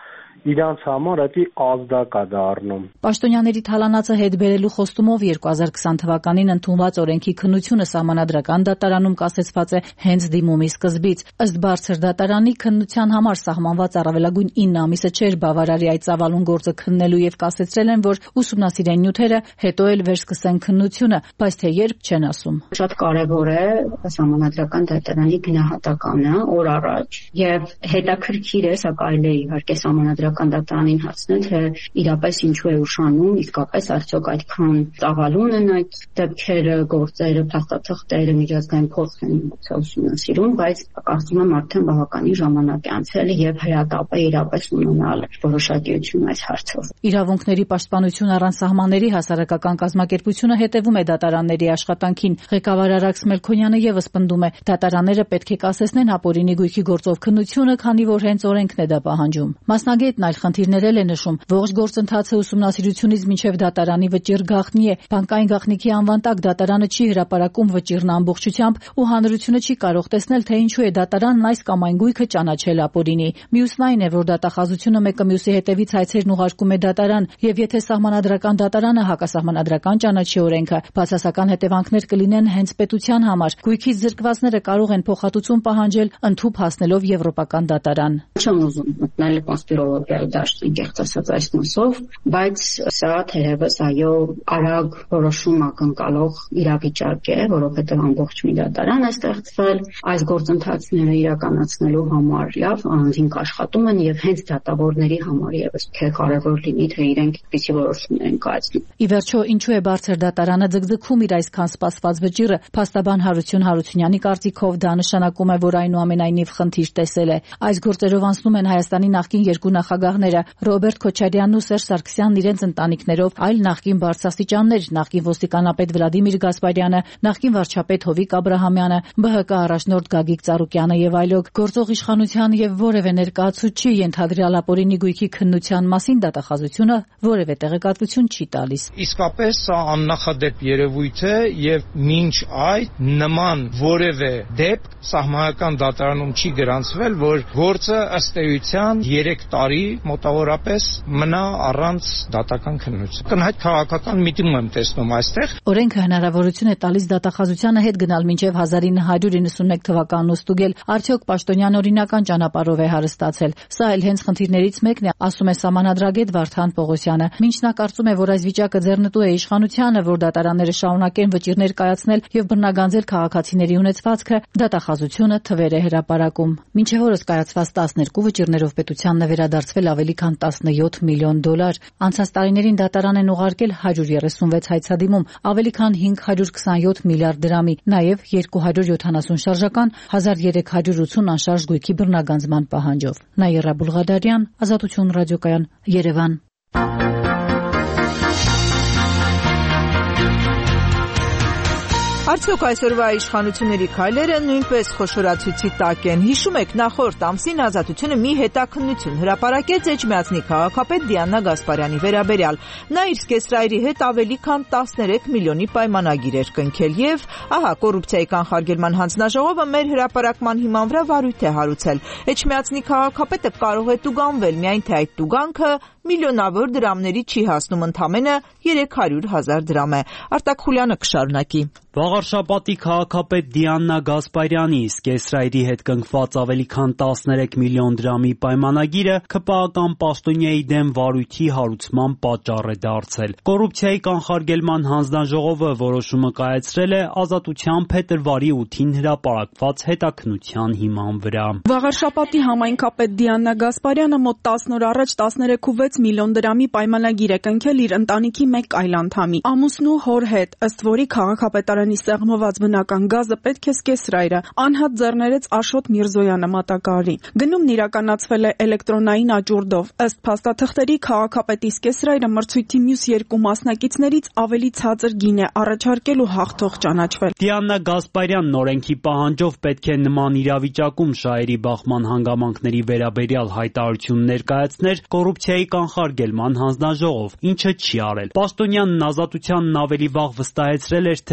իրանց համար դա ազդակ է դառնում։ Պաշտոնյաների թալանացը հետ բերելու խոստումով 2020 թվականին ընդունված օրենքի քննությունը Սահմանադրական դատարանում կասեցված է հենց դիմումի սկզբից։ Ըստ բարձր դատարանի քննության համար սահմանված առավելագույն 9 ամիսը չէր բավարարի այդ ծավալուն գործը քննելու եւ կասեցրել են, որ ուսումնասիրեն նյութերը, հետո էլ վերսկսեն քննությունը, բայց թե երբ չեն ասում։ Շատ կարևոր է Սահմանադրական դատարանի գնահատականը օր առաջ եւ հետաքրքիր է, սա կարելի է իհարկե Սահմանադրական դատարանին հասնել, թե իրապես ինչու է ուշանում, իսկապես արդյոք այդքան ծավալուն են այդ դեպքերը, գործերը, փաստաթղթերը, միջազգային փորձ են ուսումնասիրում, բայց կարծում եմ արդեն բավականին ժամանակ է անցել եւ հրատապ է իրապես ունենալ որոշակիություն այս հարցով։ Իրավունքների պաշտպանություն առանց սահմանների հասարակական կազմակերպությունը հետևում է դատարանների աշխատանքին։ Ղեկավար Արաքս Մելքոնյանը եւս պնդում է, դատարանները պետք է կասեցնեն ապօրինի գույքի գործով քննությունը, քանի որ հենց օրենքն է դա պահանջում։ Մասնագետն այլ խնդիրներ էլ է նշում։ Ողջ գործընթացը ուսումնասիրությունից մինչև դատարանի վճիռ գաղտնի է։ Բանկային գաղտնիքի անվան տակ դատարանը չի հրապարակում վճիռն ամբողջությամբ ու հանրությունը չի կարող տեսնել, թե ինչու է դատարանն այս կամ այն գույքը ճանաչել ապօրինի։ Մյուսն այն է, որ դատախազությունը մեկը մյուսի հետևից հայցերն ուղարկում է դատարան, եւ եթե Սահմանադրական դատարանը հակասահմանադրական ճանաչի օրենքը, բացասական հետևանքներ կլինեն հենց պետության համար։ Գույքից զրկվածները կարող են փոխհատուցում պահանջել, ընդհուպ հասնելով Եվրոպական դատարան։ Չեմ ուզում մտնել կոնսպիրոլոգիայի դաշտին կեղծ ասած այս մասով, բայց սա թերևս այո արագ որոշում ակնկալող իրավիճակ է, որովհետև ամբողջ մի դատարան է ստեղծվել այս գործընթացները իրականացնելու համար, լավ, անձինք աշխատում են եւ հենց դատավորների համար եւս կարևոր լինի, թե իրենք այդպիսի որոշումներ են կայացնում։ Ի վերջո, ինչու է բարձր դատարանը ձգձգում իր այսքան սպասված վճիռը։ Փաստաբան Հարություն Հարությունյանի կարծիքով դա նշանակում է, որ այնուամենայնիվ խնդիր տեսել է։ Այս գործերով անցնում են Հայաստանի նախկին երկու նախագահները Ռոբերտ Քոչարյանն ու Սերժ Սարգսյանն իրենց ընտանիքներով, այլ նախկին բարձրաստիճաններ, նախկին ոստիկանապետ Վլադիմիր Գասպարյանը, նախկին վարչապետ Հովիկ Աբրահամյանը, ԲՀԿ առաջնորդ Գագիկ Ծառուկյանը եւ այլոք։ Գործող իշխանության եւ որևէ ներկայացուցիչ ենթադրյալ ապօրինի գույքի քննության մասին դատախազությունը որևէ տեղեկատվություն չի տալիս։ Իսկապես սա աննախադեպ երևույթ է եւ մինչ այդ նման որևէ դեպք Սահմանադրական դատարանում չի գրանցվել, որ գործը ըստ էության 3 տարի մոտավորապես մնա առանց դատական քննության։ Կնհայտ քաղաքական միտում եմ տեսնում այստեղ։ Օրենքը հնարավորություն է տալիս դատախազությանը հետ գնալ մինչև 1991 թվականն ու ստուգել, արդյոք պաշտոնյան օրինական ճանապարհով է հարստացել։ Սա էլ հենց խնդիրներից մեկն է, ասում է սահմանադրագետ Վարդան Պողոսյանը։ Մինչ նա կարծում է, որ այս վիճակը ձեռնտու է իշխանությանը, որ դատարանները շարունակեն վճիռներ կայացնել եւ բռնագանձել քաղաքացիների ունեցվածքը, դատախազությունը թվեր է հրապարակում։ Մինչև օրս կայացված 12 վճիռներով պետությանն է վերադարձվել ավելի քան 17 միլիոն դոլար։ Անցած տարիներին դատարան են ուղարկել 136 հայցադիմում, ավելի քան 527 միլիարդ դրամի, նաեւ 270 շարժական, 1380 անշարժ գույքի բռնագանձման պահանջով։ Նաիրա Բուլղադարյան, Ազատություն ռադիոկայան, Երևան։ Արդյոք այսօրվա իշխանությունների քայլերը նույնպես խոշորացույցի տակ են։ Հիշում եք, նախորդ ամսին Ազատությունը մի հետաքննություն հրապարակեց Էջմիածնի քաղաքապետ Դիանա Գասպարյանի վերաբերյալ։ Նա իր զգեստրայերի հետ ավելի քան 13 միլիոնի պայմանագիր էր կնքել եւ ահա կոռուպցիայի կանխարգելման հանձնաժողովը մեր հրապարակման հիման վրա վարույթ է հարուցել։ Էջմիածնի քաղաքապետը կարող է տուգանվել, միայն թե այդ տուգանքը միլիոնավոր դրամների չի հասնում, ընդամենը 300,000 դրամ է։ Արտակ Խուլյանը կշարունակի։ Վաղարշաբաթի քաղաքապետ Դիանա Գասպարյանի զգեստրայերի հետ կնքված ավելի քան 13 միլիոն դրամի պայմանագիրը ՔՊԱ-ական պաշտոնյայի դեմ վարույթի հարուցման պատճառ է դարձել։ Կոռուպցիայի կանխարգելման հանձնաժողովը որոշումը կայացրել է Ազատության փետրվարի 8-ին հրապարակված հետաքննության հիման վրա։ Վաղարշաբաթի համայնքապետ Դիանա Գասպարյանը մոտ 10 օր առաջ 13.6 միլիոն դրամի պայմանագիր է կնքել իր ընտանիքի մեկ այլ անդամի, ամուսնու հոր հետ, ըստ որի քաղաքապետարանի սեղմված բնական գազը պետք է զգեստրայրը անհատ ձեռներեց Աշոտ Միրզոյանը մատակարարի։ Գնումն իրականացվել է էլեկտրոնային աճուրդով։ Ըստ փաստաթղթերի քաղաքապետի զգեստրայրը մրցույթի մյուս երկու մասնակիցներից ավելի ցածր գին է առաջարկել ու հաղթող ճանաչվել։ Դիանա Գասպարյանն օրենքի պահանջով պետք է նման իրավիճակում շահերի բախման հանգամանքների վերաբերյալ հայտարարություն ներկայացներ կոռուպցիայի կանխարգելման հանձնաժողով, ինչը չի արել։ Պաշտոնյանն Ազատությանն ավելի վաղ վստահեցրել էր, թե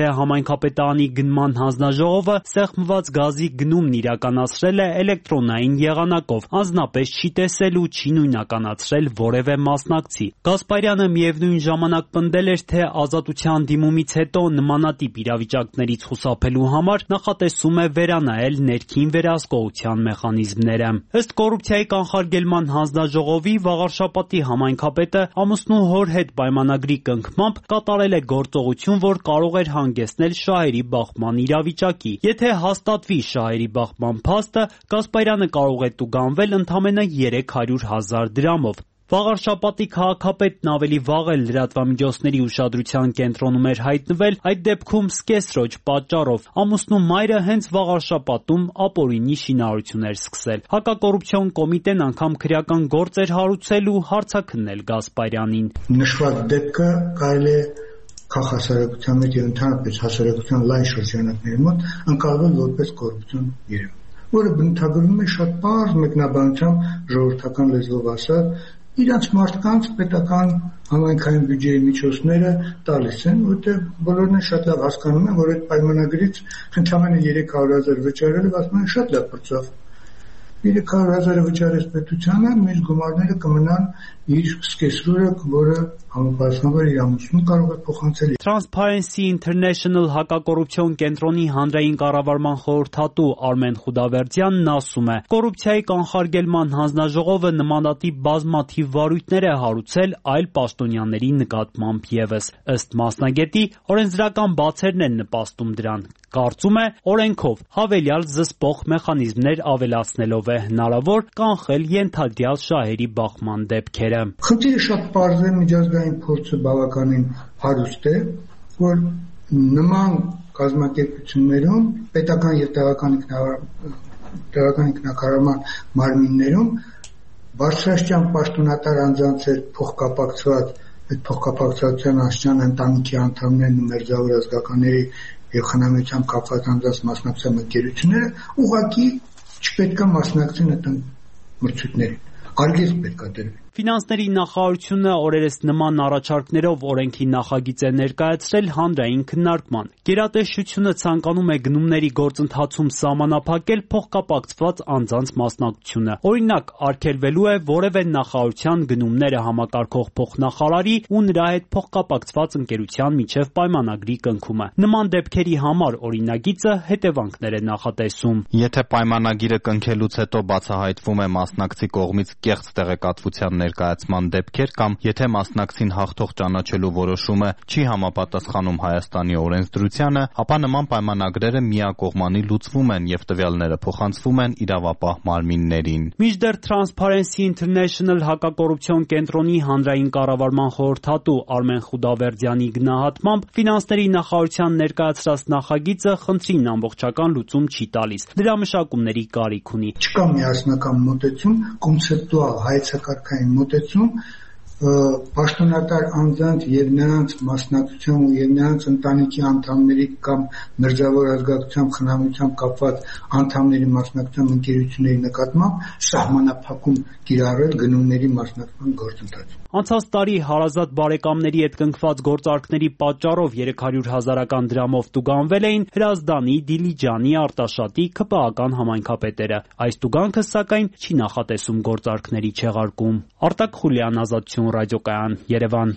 համայնքապետարանի գնման հանձնաժողովը սեղմված գազի գնումն իրականացրել է էլեկտրոնային եղանակով, անձնապես չի տեսել ու չի նույնականացրել որևէ մասնակցի։ Գասպարյանը միևնույն ժամանակ պնդել էր, թե ազատության դիմումից հետո նմանատիպ իրավիճակներից խուսափելու համար նախատեսում է վերանայել ներքին վերահսկողության մեխանիզմները։ Ըստ կոռուպցիայի կանխարգելման հանձնաժողովի Վաղարշապատի համայնքապետը ամուսնու հոր հետ պայմանագրի կնքմամբ կատարել է գործողություն, որ կարող էր հանգեցնել շահերի բախման իրավիճակի։ Եթե հաստատվի շահերի բախման փաստը, Գասպարյանը կարող է տուգանվել ընդամենը 300,000 դրամով։ Վաղարշապատի քաղաքապետն ավելի վաղ էլ լրատվամիջոցների ուշադրության կենտրոնում էր հայտնվել այդ դեպքում սկեսրոջ պատճառով։ Ամուսնու մայրը հենց Վաղարշապատում ապօրինի շինարարություն էր սկսել։ Հակակոռուպցիոն կոմիտեն անգամ քրեական գործ էր հարուցել ու հարցաքննել Գասպարյանին։ Նշված դեպքը կարելի է քաղաքասարակության մեջ եւ ընդհանրապես հասարակության լայն շրջանակների մոտ ընկալվել որպես կոռուպցիոն երևույթ, որը բնութագրվում է շատ պարզ մեկնաբանությամբ ժողովրդական լեզվով ասած իրանց մարդկանց պետական համայնքային բյուջեի միջոցները տալիս են, որտեղ բոլորն են շատ լավ հասկանում են, որ այդ պայմանագրից ընդամենը 300,000 վճարելը ասում են շատ լավ պրծավ։ 300,000 վճարես պետությանը, մյուս գումարները կմնան իր սկեսրուրը, որը համապատասխանաբար իր ամուսնուն կարող է փոխանցել։ Transparency International հակակոռուպցիոն կենտրոնի հանրային կառավարման խորհրդատու Արմեն Խուդավերդյանն ասում է. կոռուպցիայի կանխարգելման հանձնաժողովը նմանատիպ բազմաթիվ վարույթներ է հարուցել այլ պաշտոնյաների նկատմամբ ևս։ Ըստ մասնագետի, օրենսդրական բացերն են նպաստում դրան։ Կարծում է, օրենքով հավելյալ զսպող մեխանիզմներ ավելացնելով է հնարավոր կանխել ենթադրյալ շահերի բախման դեպքերը։ Խնդիրը շատ պարզ է, միջազգային փորձը բավականին հարուստ է, որ նման կազմակերպություններում պետական եւ տեղական ինքնակառավարման մարմիններում բարձրաստիճան պաշտոնատար անձանց հետ փոխկապակցված այդ փոխկապակցության աշճան ընտանիքի անդամներն ու մերձավոր ազգականների եւ խնամությամբ կապված անձանց մասնակցության ընկերությունները ուղղակի չպետք է մասնակցեն այդ մրցույթներին, արգելք պետք է դրվի։ Ֆինանսների նախարարությունը օրերս նման առաջարկներով օրենքի նախագիծ է ներկայացրել հանրային քննարկման։ Գերատեսչությունը ցանկանում է գնումների գործընթացում սահմանափակել փոխկապակցված անձանց մասնակցությունը։ Օրինակ, արգելվելու է որևէ նախարարության գնումները համակարգող փոխնախարարի ու նրա հետ փոխկապակցված ընկերության միջև պայմանագրի կնքումը։ Նման դեպքերի համար օրինագիծը հետևանքներ է նախատեսում։ Եթե պայմանագիրը կնքելուց հետո բացահայտվում է մասնակցի կողմից կեղծ տեղեկատվության ներկայացման դեպքեր կամ եթե մասնակցին հաղթող ճանաչելու որոշումը չի համապատասխանում Հայաստանի օրենսդրությանը, ապա նման պայմանագրերը միակողմանի լուծվում են եւ տվյալները փոխանցվում են իրավապահ մարմիններին։ Մինչդեռ Transparency International հակակոռուպցիոն կենտրոնի հանրային կառավարման խորհրդատու Արմեն Խուդավերդյանի գնահատմամբ ֆինանսների նախարարության ներկայացրած նախագիծը խնդրին ամբողջական լուծում չի տալիս։ Դրա մշակումների կարիք ունի։ Չկա միասնական մոտեցում, կոնցեպտուալ հայեցակարգային մոտեցում պաշտոնատար անձանց եւ նրանց մասնակցության եւ նրանց ընտանիքի անդամների կամ մերձավոր ազգակցությամբ խնամությամբ կապված անդամների մասնակցության ընկերությունների նկատմամբ սահմանափակում կիրառել գնումների մասնակցման գործընթացում։ Անցած տարի հարազատ բարեկամների հետ կնքված գործարքների պատճառով 300,000 դրամով տուգանվել էին Հրազդանի, Դիլիջանի, Արտաշատի ՔՊԱ-ական համայնքապետերը։ Այս տուգանքը, սակայն, չի նախատեսում գործարքների չեղարկում։ Արտակ Խուլյան, Ազատություն ռադիոկայան, Երևան։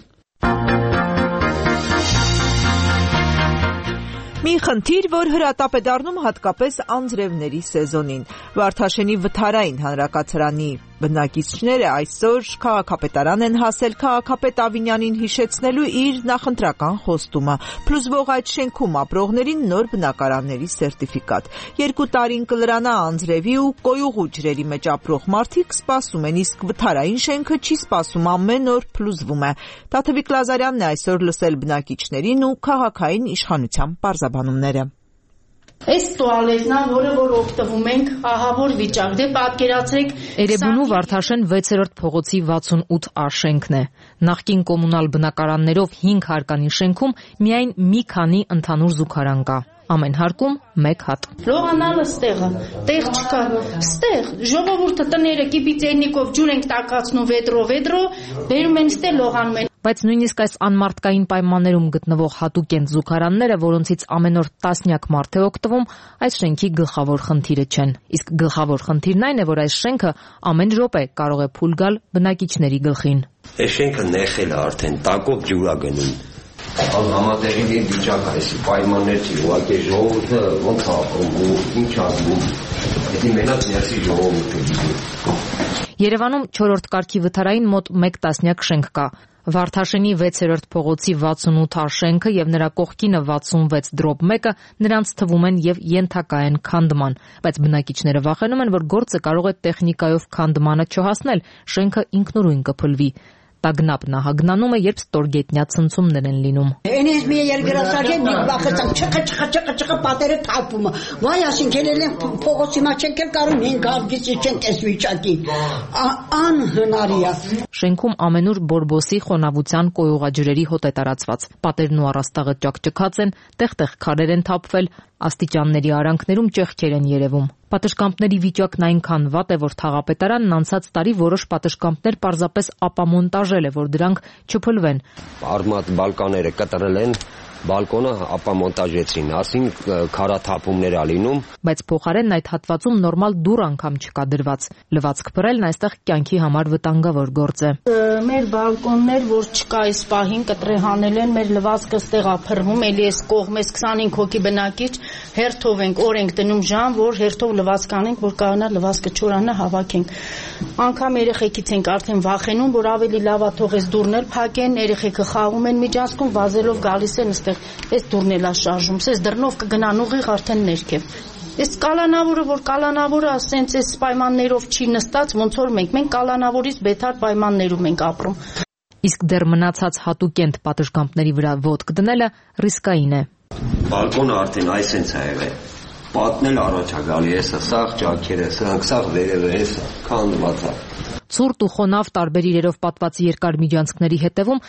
Մի խնդիր, որ հրատապ է դառնում հատկապես անձրևների սեզոնին։ Վարդաշենի վթարային հանրակացարանի բնակիչները այսօր քաղաքապետարան են հասել քաղաքապետ Ավինյանին հիշեցնելու իր նախընտրական խոստումը, փլուզվող այդ շենքում ապրողներին նոր բնակարանների սերտիֆիկատ։ 2 տարին կլրանա անձրևի ու կոյուղու ջրերի մեջ ապրող մարդիկ սպասում են, իսկ վթարային շենքը չի սպասում, ամեն օր փլուզվում է։ Տաթևիկ Լազարյանն է այսօր լսել բնակիչներին ու քաղաքային իշխանության պարզաբանումները։ Այս տուալետն է, որը որ օգտվում ենք, ահավոր վիճակ, դե պատկերացրեք։ Էրեբունու Վարդաշեն 6-րդ փողոցի 68A շենքն է։ Նախկին կոմունալ բնակարաններով 5 հարկանի շենքում միայն մի քանի ընդհանուր զուգարան կա։ Ամեն հարկում 1 հատ։ Լողանալը ստեղը, տեղ չկա, ստեղ ժողովուրդը տները կիպի ծերնիկով ջուր ենք տակացնում վեդրո, բերում են ստե լողանում են։ Բայց նույնիսկ այս անմարդկային պայմաններում գտնվող հատուկենտ զուգարանները, որոնցից ամեն օր տասնյակ մարդ է օգտվում, այս շենքի գլխավոր խնդիրը չեն։ Իսկ գլխավոր խնդիրն այն է, որ այս շենքը ամեն րոպե կարող է փուլ գալ բնակիչների գլխին։ Այս շենքը նեխել է արդեն, տակով ջուր է գնում։ Համատեղելի վիճակ է, այսի պայմաններ չի, ուղղակի ժողովուրդը ոնց է ապրում, ինչ ասում, դա մենակ ներսի ժողովուրդը գիտի։ Երևանում 4-րդ կարգի վթարային մոտ 1 տասնյակ շենք կա։ Վարդաշենի 6-րդ փողոցի 68 շենքը եւ նրա կողքինը 66/1-ը նրանց թվում են եւ ենթակա են քանդման, բայց բնակիչները վախենում են, որ գործը կարող է տեխնիկայով քանդմանը չհասնել, շենքը ինքնուրույն կփլվի։ Տագնապ նահագնանում է, երբ ստորգետնյա ցնցումներ են լինում։ Էնես մի երկրասարքեն մի վախեցան, չխ պատերը թափում։ Վայ, ասինքն ելեն փողոցի մա չենք էլ կարող 5 հազգից չենք այս վիճակի։ Անհնարի է։ Շենքում ամենուր բորբոսի խոնավության կոյուղաջրերի հոտ է տարածված։ Պատերն ու առաստաղը ճակճկած են, տեղ-տեղ քարեր են թափվել, աստիճանների արանքներում ճեղքեր են երևում։ Պատշգամբների վիճակն այնքան վատ է, որ թաղապետարանն անցած տարի որոշ պատշգամբներ պարզապես ապամոնտաժել է, որ դրանք չփլվեն։ Արմատ բալկաները կտրել են, բալկոնը ապամոնտաժեցին, ասին քարաթափումներ ա լինում։ Բայց փոխարենն այդ հատվածում նորմալ դուռ անգամ չկա դրված։ Լվացք փռելն այստեղ կյանքի համար վտանգավոր գործ է։ Մեր բալկոններ, որ չկա այս պահին, կտրե հանել են, մեր լվացքը ստեղ ա փռվում, էլի այս կողմես 25 հոգի բնակիչ հերթով ենք, օր ենք դնում ժամ, որ հերթով լվացք անենք, որ կարողանա լվացքը չորանա հավաքենք։ Անգամ երեխեքից ենք արդեն վախենում, որ ավելի լավ է թող այս դուռն էլ փակեն, երեխեքը խաղում են միջանցքում, վազելով գալիս են այստեղ, այս դուռն էլ է շարժում, այս դռնով կգնան ուղիղ արդեն ներքև։ Այս կալանավորը, որ կալանավորը ասենց այս պայմաններով չի նստած, ոնց որ մենք կալանավորից բետար պայմաններում ենք ապրում։ Իսկ դեռ մնացած հատուկենտ պատշգամբների վրա ոտք դնելը ռիսկային է։ Բալկոնը արդեն այսենց է եղել։ Պատնել առաջ է գալի, էսա սաղ ճաքերը, սաղ վերևը, էսա քանդված է։ Ցուրտ ու խոնավ տարբեր իրերով պատված երկար միջանցքների հետևում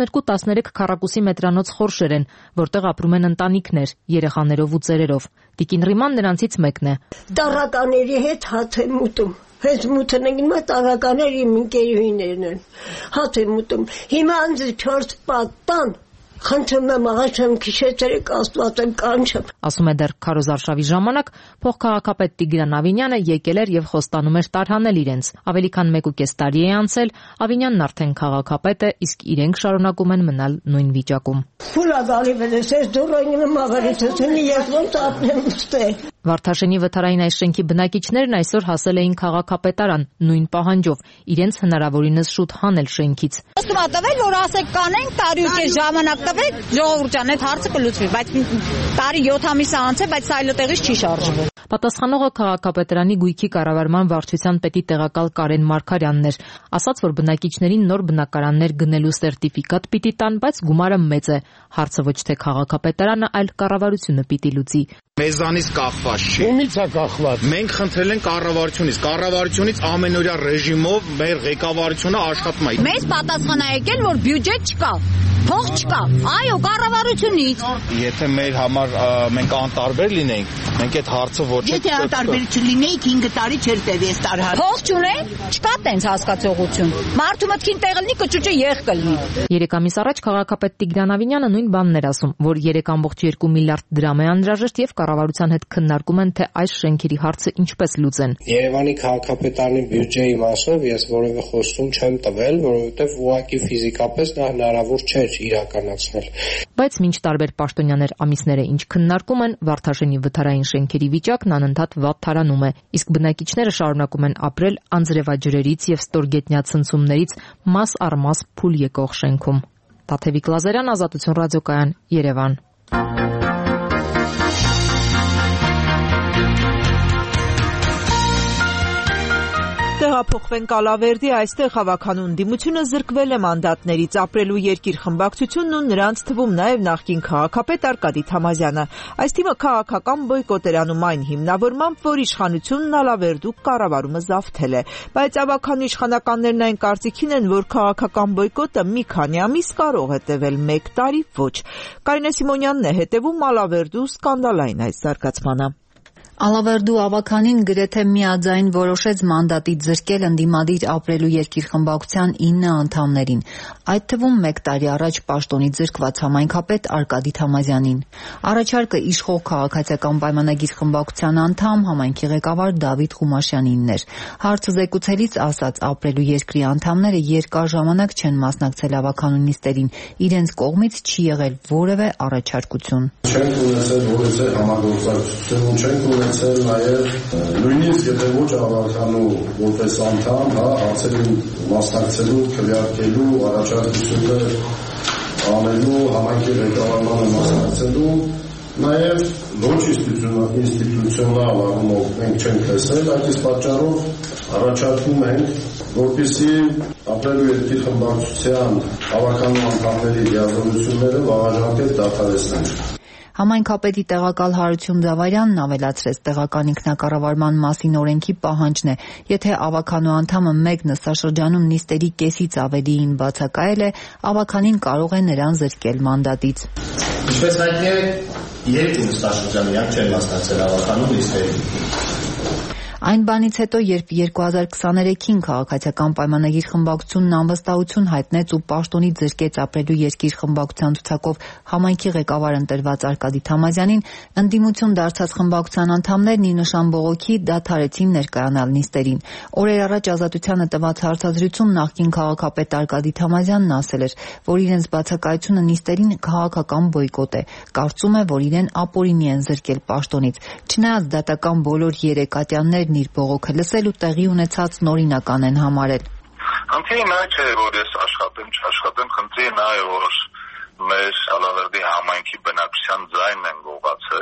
12-13 քառակուսի մետրանոց խորշեր են, որտեղ ապրում են ընտանիքներ, երեխաներով ու ծերերով։ Տիկին Ռիման նրանցից մեկն է։ Տարականների հետ հաց եմ ուտում։ Հենց մութն են տարականների ընկերուհիներն են։ Հաց եմ ուտում։ Հիմա ինձ 4 պատ տան։ Խնդրում եմ աղաչեմ քիշեցրեք Աստված եմ կանչեմ։ Ասում է դեռ քարոզարշավի ժամանակ փոխքաղաքապետ Տիգրան Ավինյանը եկել էր եւ խոստանում էր տարհանել իրենց։ Ավելի քան 1.5 տարի է անցել, Ավինյանն արդեն քաղաքապետ է, իսկ իրենք շարունակում են մնալ նույն վիճակում։ Փուլա գալի վեդես դուրային մաղարիցնի ես ոնց ապնեմ ստե։ Վարդաշենի վթարային այս շենքի բնակիչներն այսօր հասել էին քաղաքապետարան նույն պահանջով, իրենց հնարավորինս շուտ հանել շենքից։ Ոստումա տվել, որ ասեք կանենք, տարի ու կես ժամանակ տվեք, ժողովուրդ ջան, այդ հարցը կլուծվի, բայց տարի 7 ամիս անց է, բայց սայլը տեղից չի շարժվում։ Պատասխանողը քաղաքապետարանի գույքի կառավարման վարչության պետի տեղակալ Կարեն Մարգարյանն էր, ասաց, որ բնակիչներին նոր բնակարաններ գնելու սերտիֆիկատ պիտի տան, բայց գումարը մեծ է։ Հարցը ոչ թե քաղաքապետարանը, այլ կառավարությունը պիտի լուծի։ Մեզանից կախված չի։ Ումից է կախված։ Մենք խնդրել ենք կառավարությունից ամենօրյա ռեժիմով մեր ղեկավարությունը աշխատում է։ Մեզ պատասխան է եկել, որ բյուջետ չկա, փող չկա։ Այո, կառավարությունից։ Եթե մեր համար մենք անտարբեր լինենք, մենք այդ հարցը ոչ Եթե անտարբեր չլինեիք 5 տարի չէր տևի այս տարհար։ Փող չունեն, չկա տենց հասկացողություն։ Մարդու մտքին տեղ լինի, կճուճը եղ կլինի։ 3 ամիս առաջ քաղաքապետ Տիգրան Ավինյանը նույն բանն էր ասում, որ 3.2 միլիարդ դրամ է անհրաժեշտ եւ կառավարության հետ քննարկում են, թե այս շենքերի հարցը ինչպես լուծեն։ Երևանի քաղաքապետարանի բյուջեի մասով ես որևէ խոստում չեմ տվել, որովհետեւ ուղղակի ֆիզիկապես դա հնարավոր չէր իրականացնել։ Բայց մինչ տարբեր պաշտոնյաներ ամիսները ինչ քննարկում են, Վարդաշենի վթարային շենքերի վիճակն անընդհատ վատթարանում է, իսկ բնակիչները շարունակում են ապրել անձրևաջրերից եւ ստորգետնյա ցնցումներից մաս առ մաս փուլ եկող շենքում։ Տաթևիկ Լազարյան, Ազատություն ռադիոկայան, Երևան։ Տեղափոխվենք Ալավերդի, այստեղ հավաքանուն ընդդիմությունը զրկվել է մանդատներից, ապրելու երկիր խմբակցությունն ու նրանց թվում նաև նախկին քաղաքապետ Արկադի Թամազյանը։ Այս թիմը քաղաքական բոյկոտ էր անում այն հիմնավորմամբ, որ իշխանությունն Ալավերդու կառավարումը զավթել է, բայց ավագանու իշխանականներն այն կարծիքին են, որ քաղաքական բոյկոտը մի քանի ամիս կարող է տևել, 1 տարի ոչ։ Կարինե Սիմոնյանն է հետևում Ալավերդու սկանդալային այս զարգացմանը։ Ալավերդու ավականին գրեթե միաձայն որոշեց մանդատից զրկել ընդդիմադիր ապրելու երկիր խմբակցության 9 անդամներին, այդ թվում 1 տարի առաջ պաշտոնից զրկված համայնքապետ Արկադի Թամազյանին։ Առաջարկը իշխող քաղաքացիական պայմանագիր խմբակցության անդամ, համայնքի ղեկավար Դավիթ Խումաշյանինն էր։ Հարցը զեկուցելիս ասաց, ապրելու երկրի անդամները երկար ժամանակ չեն մասնակցել ավականու նիստերին, իրենց կողմից չի եղել որևէ առաջարկություն։ Չենք ունեցել որևէ համագործակցություն, չենք ունեցել նաև նույնիսկ եթե ոչ ավականու որպես անդամ, հարցերին մասնակցելու, քվեարկելու, առաջարկություններ անելու, համայնքի ղեկավարմանը մասնակցելու, նաև ոչ ինստիտուցիոնալ առումով մենք չենք տեսել, այդ իսկ պատճառով առաջարկում ենք, որպեսզի ապրելու երկիր խմբակցության ավականու անդամների լիազորությունները վաղաժամկետ դադարեցնեն։ Համայնքապետի տեղակալ Հարություն Ձավարյանն ավելացրեց, տեղական ինքնակառավարման մասին օրենքի պահանջն է, եթե ավականու անդամը մեկ նստաշրջանում նիստերի կեսից ավելիին բացակայել է, ավականին կարող է նրան զրկել մանդատից։ Ինչպես հայտնի է, 3 նստաշրջանյան չեն մասնակցել ավականու նիստերին։ Այն բանից հետո, երբ 2023-ին քաղաքացիական պայմանագիր խմբակցությունն անվստահություն հայտնեց ու պաշտոնից զրկեց ապրելու երկիր խմբակցության ցուցակով համայնքի ղեկավար ընտրված Արկադի Թամազյանին, ընդդիմություն դարձած խմբակցության անդամներն ի նշան բողոքի դադարեցին ներկայանալ նիստերին։ Օրեր առաջ Ազատությանը տված հարցազրույցում նախկին քաղաքապետ Արկադի Թամազյանն ասել էր, որ իրենց բացակայությունը նիստերին քաղաքական բոյկոտ է, կարծում է, որ իրեն ապօրինի են զրկել պաշտոնից։ Չնայած դատական բոլոր երեկատյաններ իր բողոքը լսել ու տեղի ունեցած նորինական են համարել։ Խնդիրը նա չէ, որ ես աշխատեմ, չաշխատեմ, խնդիրը նա է, որ մեր Ալավերդի համայնքի բնակչության ձայնն են գողացել։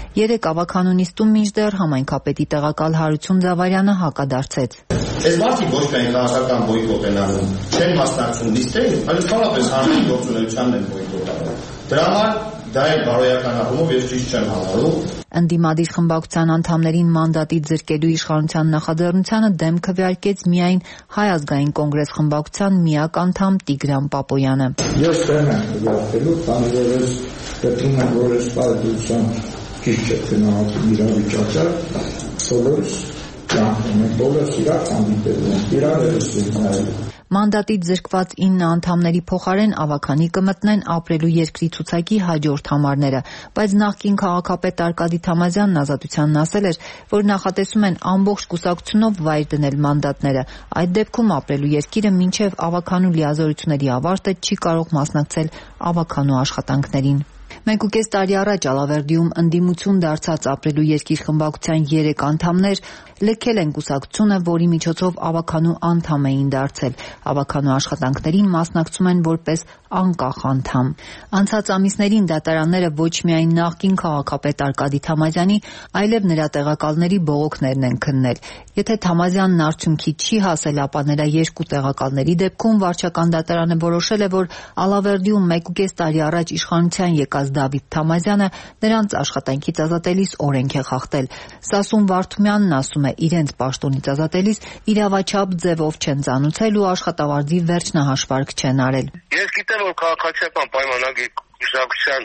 3 ավականու նիստում մինչդեռ համայնքապետի տեղակալ Հարություն Ձավարյանը հակադարձեց։ Այս մարդիկ ոչ միայն քաղաքական բոյկոտ են անում, չեն մասնակցում նիստերին, այլ բնականաբար հանրային գործունեությանն են բոյկոտ անում։ Դրա համար դա է բարոյական առումով ես ճիշտ չեմ համարում։ Ընդդիմադիր խմբակցության անդամներին մանդատից զրկելու իշխանության նախաձեռնությանը դեմ քվեարկեց միայն Հայ ազգային կոնգրես խմբակցության միակ անդամ Տիգրան Պապոյանը։ Ես դեմ եմ քվեարկելու, քանի որ ես գտնում եմ, որ այս բարդության ճիշտ չէ գնահատում իրավիճակը, բոլորս ճանաչում ենք, բոլորս իրար հանդիպելու ենք, իրար նայելու։ Մանդատից զրկված 9 անդամների փոխարեն ավականի կմտնեն ապրելու երկրի ցուցակի հաջորդ համարները, բայց նախկին քաղաքապետ Արկադի Թամազյանն Ազատությանն ասել էր, որ նախատեսում են ամբողջ կուսակցությունով վայր դնել մանդատները։ Այդ դեպքում ապրելու երկիրը մինչև ավականու լիազորությունների ավարտը չի կարող մասնակցել ավականու աշխատանքներին։ 1.5 տարի առաջ Ալավերդիում ընդդիմություն դարձած ապրելու երկիր խմբակցության 3 անդամներ լքել են կուսակցությունը, որի միջոցով ավականու անդամ էին դարձել։ Ավականու աշխատանքներին մասնակցում են որպես անկախ անդամ։ Անցած ամիսներին դատարանները ոչ միայն նախկին քաղաքապետ Արկադի Թամազյանի, այլև նրա տեղակալների բողոքներն են քննել։ Եթե Թամազյանն արդյունքի չի հասել, ապա նրա 2 տեղակալների դեպքում վարչական դատարանը որոշել է, որ Ալավերդիում 1.5 տարի առաջ իշխանության եկած Դավիթ Թամազյանը նրանց աշխատանքից ազատելիս օրենք է խախտել։ Սասուն Վարդումյանն ասում է, իրենց պաշտոնից ազատելիս իրավաչափ ձևով չեն ծանուցել ու աշխատավարձի վերջնահաշվարկ չեն արել։ Ես գիտեմ, որ քաղաքացիական պայմանագիր կուսակցության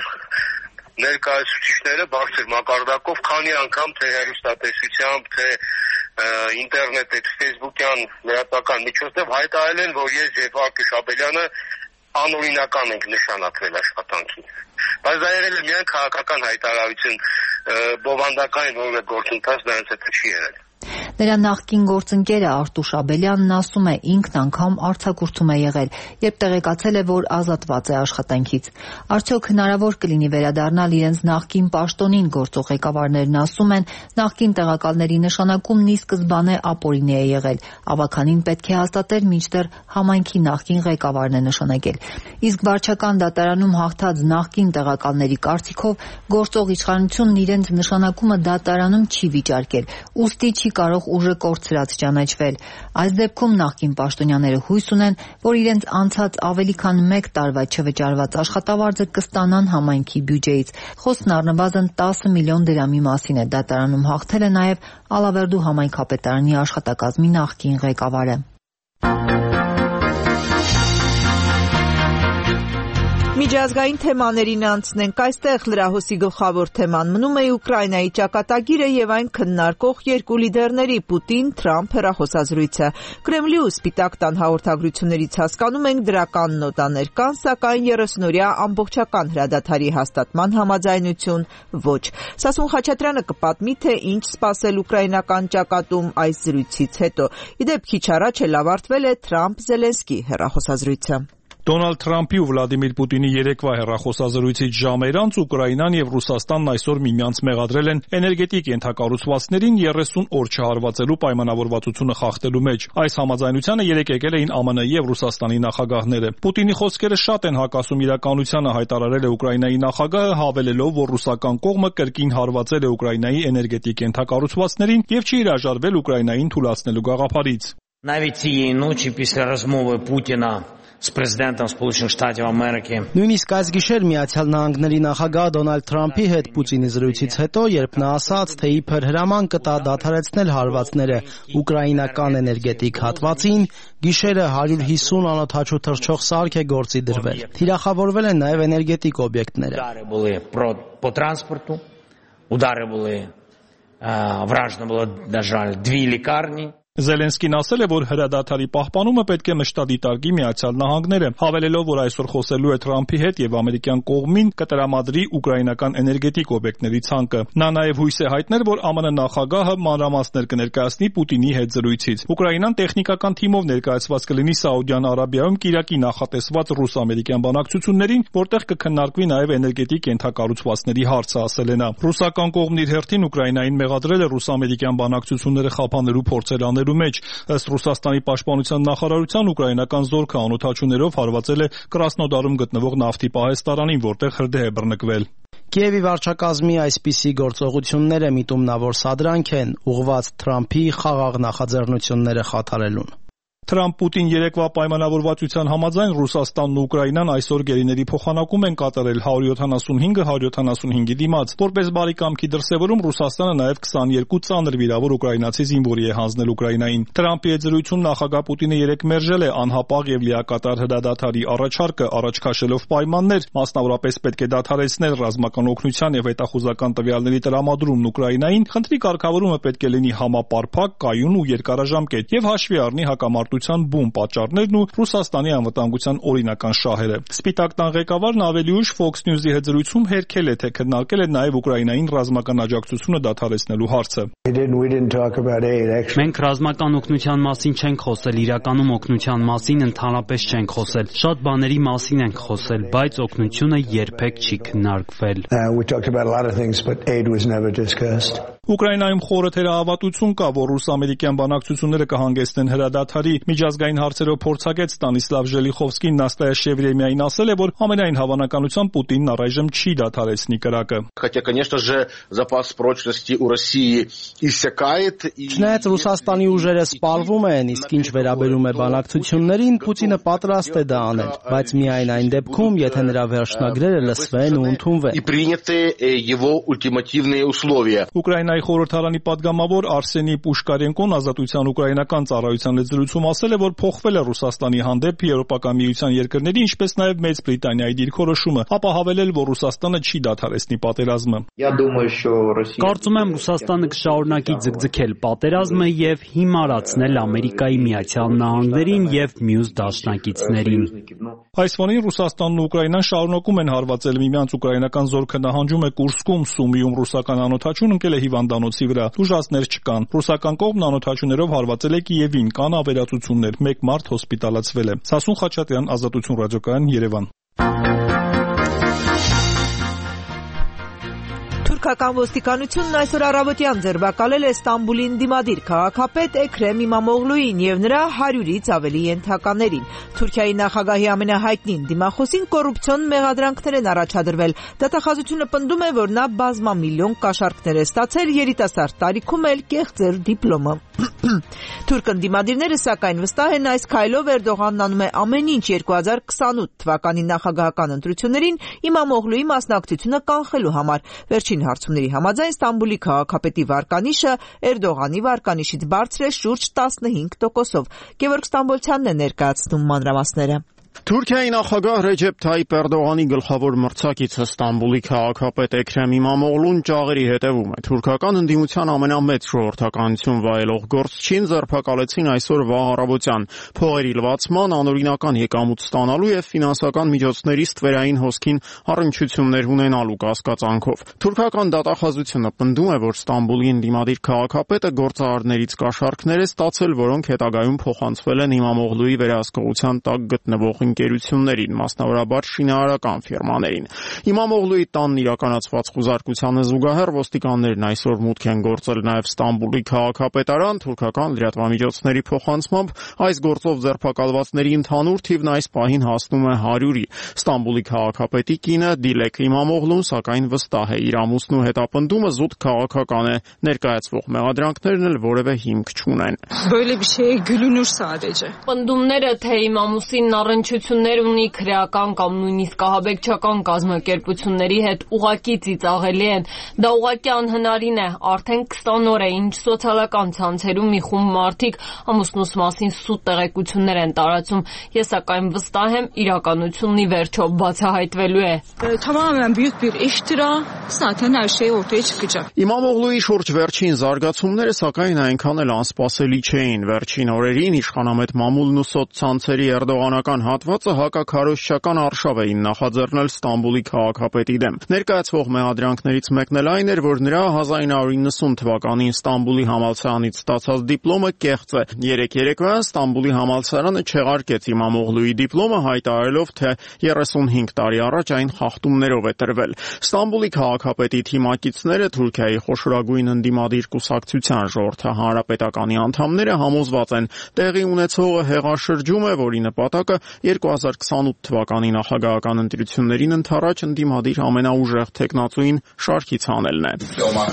ներկայացուցիչները բարձր մակարդակով քանի անգամ թե հեռուստատեսությամբ, թե ինտերնետ, Facebook-յան լրատվական միջոցով հայտարարել են, որ ես եւ Արկադի Շաբելյանը անօրինական ենք նշանակվել աշխատանքին։ Բայց դա եղել է միայն քաղաքական հայտարարություն, բովանդակային որևէ գործընթաց դրանց հետ չի եղել։ Նրա նախկին գործընկերը Արտուշ Աբելյանն ասում է, ինքն անգամ արձակուրդում է եղել, երբ տեղեկացել է, որ ազատված է աշխատանքից։ Արդյոք հնարավոր կլինի վերադառնալ իրենց նախկին պաշտոնին, գործող ղեկավարներն ասում են, նախկին տեղակալների նշանակումն ի սկզբանե ապօրինի է եղել։ Ավականին պետք է հաստատել, մինչդեռ համայնքի նախկին ղեկավարն է նշանակել։ Իսկ վարչական դատարանում հաղթած նախկին տեղակալների կարծիքով գործող իշխանությունն իրենց նշանակումը դատարանում չի վիճարկել, ուստի չի կարող ուժը կորցրած ճանաչվել։ Այս դեպքում նախկին պաշտոնյաները հույս ունեն, որ իրենց անցած ավելի քան 1 տարվա չվճարված աշխատավարձը կստանան համայնքի բյուջեից։ Խոսքն առնվազն 10 միլիոն դրամի մասին է։ Դատարանում հաղթել է նաև Ալավերդու համայնքապետարանի աշխատակազմի նախկին ղեկավարը։ Միջազգային թեմաներին անցնենք, այստեղ լրահոսի գլխավոր թեման մնում է Ուկրաինայի ճակատագիրը եւ այն քննարկող երկու լիդերների Պուտին-Թրամփ հեռախոսազրույցը։ Կրեմլի ու Սպիտակ տան հաղորդագրություններից հասկանում ենք դրական նոտաներ կան, սակայն 30-օրյա ամբողջական հրադադարի հաստատման համաձայնություն ոչ։ Սասուն Խաչատրյանը կպատմի, թե ինչ սպասել ուկրաինական ճակատում այս զրույցից հետո։ Իդեպ քիչ առաջ էլ ավարտվել է Թրամփ-Զելենսկի հեռախոսազրույցը։ Դոնալդ Թրամփի ու Վլադիմիր Պուտինի երեկվա հեռախոսազրույցից ժամեր անց Ուկրաինան եւ Ռուսաստանն այսօր միմյանց մեղադրել են էներգետիկ ենթակառուցվածքներին 30 օր չհարվածելու պայմանավորվածությունը խախտելու մեջ։ Այս համաձայնությանը երեկ եկել էին ԱՄՆ-ի եւ Ռուսաստանի նախագահները։ Պուտինի խոսքերը շատ են հակասում իրականությանը, հայտարարել է Ուկրաինայի նախագահը, հավելելով, որ ռուսական կողմը կրկին հարվածել է Ուկրաինայի էներգետիկ ենթակառուցվածքներին եւ չի հրաժարվել Ուկրաինային թուլացնելու գաղափարից։ Навіть цієї ночі після розмови Путіна з президентом Сполучених Штатів Америки. Նույնիսկ այս գիշեր Միացյալ Նահանգների նախագահ Դոնալդ Թրամփի հետ Պուտինի զրույցից հետո, երբ նա ասաց, թե իբր հրաման կտա դադարեցնել հարվածները ուկրաինական էներգետիկ հատվածին, գիշերը 150 անօդաչու թռչող սարք է գործի դրվել։ Թիրախավորվել են նաև էներգետիկ օբյեկտները։ Удари були по транспорту, удари були, вражено було, на жаль, 2 лікарні. Զելենսկին ասել է, որ հրադադարի պահպանումը պետք է մշտադիտարկի Միացյալ Նահանգները, հավելելով, որ այսօր խոսելու է Թրամփի հետ եւ ամերիկյան կողմին կտրամադրի ուկրաինական էներգետիկ օբյեկտների ցանկը։ Նա նաեւ հույս է հայտնել, որ ԱՄՆ նախագահը մանրամասներ կներկայացնի Պուտինի հետ զրույցից։ Ուկրաինան տեխնիկական թիմով ներկայացված կլինի Սաուդյան Արաբիայում Կիրակի նախատեսված ռուս-ամերիկյան բանակցություններին, որտեղ կքննարկվի նաեւ էներգետիկ ենթակառուցվածքների հարցը, ասել է նա։ Ռուսական կողմն իր հերթին Ուկրաինային մեղադրել է ռուս-ամերիկյան բանակցությունները խափանելու փորձեր անել մեջ ըստ Ռուսաստանի պաշտպանության նախարարության ուկրաինական զորքը անօդաչուներով հարվածել է Կրասնոդարում գտնվող նավթի պահեստարանին, որտեղ հրդեհ է բռնկվել։ Կիևի վարչակազմի այսպիսի գործողությունները միտումնավոր սադրանք են ուղղված Թրամփի խաղաղ նախաձեռնությունները խաթարելուն։ Թրամփ-Պուտին երեկվա պայմանավորվածության համաձայն Ռուսաստանն ու Ուկրաինան այսօր գերիների փոխանակում են կատարել 175-175-ի դիմաց։ Որպես բարի կամքի դրսևորում Ռուսաստանը նաև 22 ծանր վիրավոր ուկրաինացի զինվորի է հանձնել Ուկրաինային։ Թրամփի հետ զրույցում նախագահ Պուտինը երեկ մերժել է անհապաղ եւ լիակատար հրադադարի առաջարկը, առաջ քաշելով պայմաններ, մասնավորապես պետք է դադարեցնել ռազմական օգնության եւ հետախուզական տվյալների տրամադրումն Ուկրաինային, խնդրի կարգավորումը պետք է լինի համապարփակ, կայուն ու երկարաժամկետ եւ հաշվի առնի հակամարտության բում պատճառներն ու Ռուսաստանի անվտանգության օրինական շահերը։ Սպիտակ տան ղեկավարն ավելի ուշ Fox News-ի հետ զրույցում հերքել է, թե քննարկել է նաև Ուկրաինային ռազմական աջակցությունը դադարեցնելու հարցը։ Մենք ռազմական օգնության մասին չենք խոսել, իրականում օգնության մասին ընդհանրապես չենք խոսել։ Շատ բաների մասին ենք խոսել, բայց օգնությունը երբեք չի քննարկվել։ Ուկրաինայում խորը թերահավատություն կա, որ ռուս-ամերիկյան բանակցությունները կհանգեցնեն հրադադարի։ Միջազգային հարցերով փորձագետ Ստանիսլավ Ժելիխովսկին Նաստայաշ Եվրեմիային ասել է, որ ամենայն հավանականությամբ Պուտինն առայժմ չի դադարեցնի կրակը։ Չնայած Ռուսաստանի ուժերը սպառվում են, իսկ ինչ վերաբերում է բանակցություններին, Պուտինը պատրաստ է դա անել, բայց միայն այն դեպքում, եթե նրա վերջնագրերը լսվեն ու ընդունվեն։ Ուկրաինայի խորհրդարանի падգամավոր Արսենի Պուշկարենկոն Ազատության ուկրաինական ծառայության հետ զրույցում ասել է, որ փոխվել է Ռուսաստանի հանդեպ Եվրոպական միության երկրների, ինչպես նաև Մեծ Բրիտանիայի դիրքորոշումը, ապա հավելել, որ Ռուսաստանը չի դադարեցնի պատերազմը։ Կարծում եմ Ռուսաստանը կշարունակի ձգձգել պատերազմը եւ հիմարացնել Ամերիկայի Միացյալ Նահանգներին եւ մյուս դաշնակիցներին։ Այս ֆոնին Ռուսաստանն ու Ուկրաինան շարունակում են հարվածել միմյանց ուկրաինական զորքը նահանջում է Կուրսկում, Սումիում ռուսական անօդաչուն ընկել է հիվանդանոցի վրա։ Ուժասներ չկան։ Ռուսական կողմն անօդաչուներով հարվածել է Կիևին, կան ավերածություններ, 1 մարդ հոսպիտալացվել է։ Սասուն Խաչատրյան, Ազատություն ռադիոկայան, Երևան։ Թուրքական ոստիկանությունն այսօր առավոտյան ձերբակալել է Ստամբուլի ընդդիմադիր քաղաքապետ Էքրեմ İmamoğlu'ին եւ նրա 100-ից ավելի ենթականերին։ Թուրքիայի նախագահի ամենահայտնի ընդդիմախոսին կոռուպցիոն մեղադրանքներ են առաջադրվել։ Դատախազությունը պնդում է, որ նա բազմամիլիոն կաշառքներ է ստացել, երիտասարդ տարիքում էլ կեղծել դիպլոմը։ Թուրք ընդդիմադիրները սակայն վստահ են, այս քայլով Էրդողանն անում է ամեն ինչ 2028 թվականի նախագահական ընտրություններին İmamoğlu'ի մասնակցությունը կանխելու համար։ Վերջին հարցումների համաձայն Ստամբուլի քաղաքապետի վարկանիշը Էրդողանի վարկանիշից բարձր է շուրջ 15%-ով։ Գևորգ Ստամբոլցյանն է ներկայացնում մանրամասները։ Թուրքիայի նախագահ Ռեջեփ Թայիպ Էրդողանի գլխավոր մրցակիցը Ստամբուլի քաղաքապետ Էքրեմ Իմամօղլուն ճաղերի հետևում է։ Թուրքական ընդդիմության ամենամեծ ժողովրդականություն վայելող գործչին ձերբակալեցին այսօր վաղ առավոտյան փողերի լվացման, անօրինական եկամուտ ստանալու եւ ֆինանսական միջոցների ստվերային հոսքին առնչություններ ունենալու կասկածանքով։ Թուրքական դատախազությունը պնդում է, որ Ստամբուլի ընդդիմադիր քաղաքապետը գործարարներից կաշառքներ է ստացել, որոնք հետագայում փոխանցվել են Իմամօղլուի վերահսկողության տակ գտնվող ընկերություններին, մասնավորաբար շինարարական ֆիրմաներին։ Իմամօղլուի տանն իրականացված խուզարկությանը զուգահեռ ոստիկաններն այսօր մուտք են գործել նաև Ստամբուլի քաղաքապետարան, թուրքական լրատվամիջոցների փոխանցմամբ այս գործով ձերբակալվածների ընդհանուր թիվն այս պահին հասնում է 100-ի։ Ստամբուլի քաղաքապետի կինը Դիլեք Իմամօղլուն սակայն վստահ է, իր ամուսնու հետապնդումը զուտ քաղաքական է, ներկայացվող մեղադրանքներն էլ որևէ հիմք չունեն։ Պնդումները, թե իմ ամուսինն առնչություններ ունի քրեական կամ նույնիսկ ահաբեկչական կազմակերպությունների հետ, ուղղակի ծիծաղելի են։ Դա ուղղակի անհնարին է, արդեն 20 օր է, ինչ սոցիալական ցանցերում մի խումբ մարդիկ ամուսնուս մասին սուտ տեղեկություններ են տարածում։ Ես սակայն վստահ եմ, իրականությունն ի վերջո բացահայտվելու է։ Իմամօղլուի շուրջ վերջին զարգացումները սակայն այնքան էլ անսպասելի չէին։ Վերջին օրերին իշխանամետ մամուլն ու սոցցանցերի էրդողանական հատվածը հակաքարոզչական արշավ էին նախաձեռնել Ստամբուլի քաղաքապետի դեմ։ Ներկայացվող մեղադրանքներից մեկն էլ այն էր, որ նրա 1990 թվականին Ստամբուլի համալսարանից ստացած դիպլոմը կեղծ է։ Երեկ երեկոյան Ստամբուլի համալսարանը չեղարկեց Իմամօղլուի դիպլոմը, հայտարարելով, թե 35 տարի առաջ այն խախտումներով է տրվել։ Ստամբուլի քաղաքապետի թիմակիցները, Թուրքիայի խոշորագույն ընդդիմադիր կուսակցության ժողովրդահանրապետականի անդամները համոզված են, տեղի ունեցողը հեղաշրջում է, որի նպատակը 2028 թվականի նախագահական ընտրություններին ընդառաջ ընդդիմադիր ամենաուժեղ թեկնածուին շարքից հանելն է։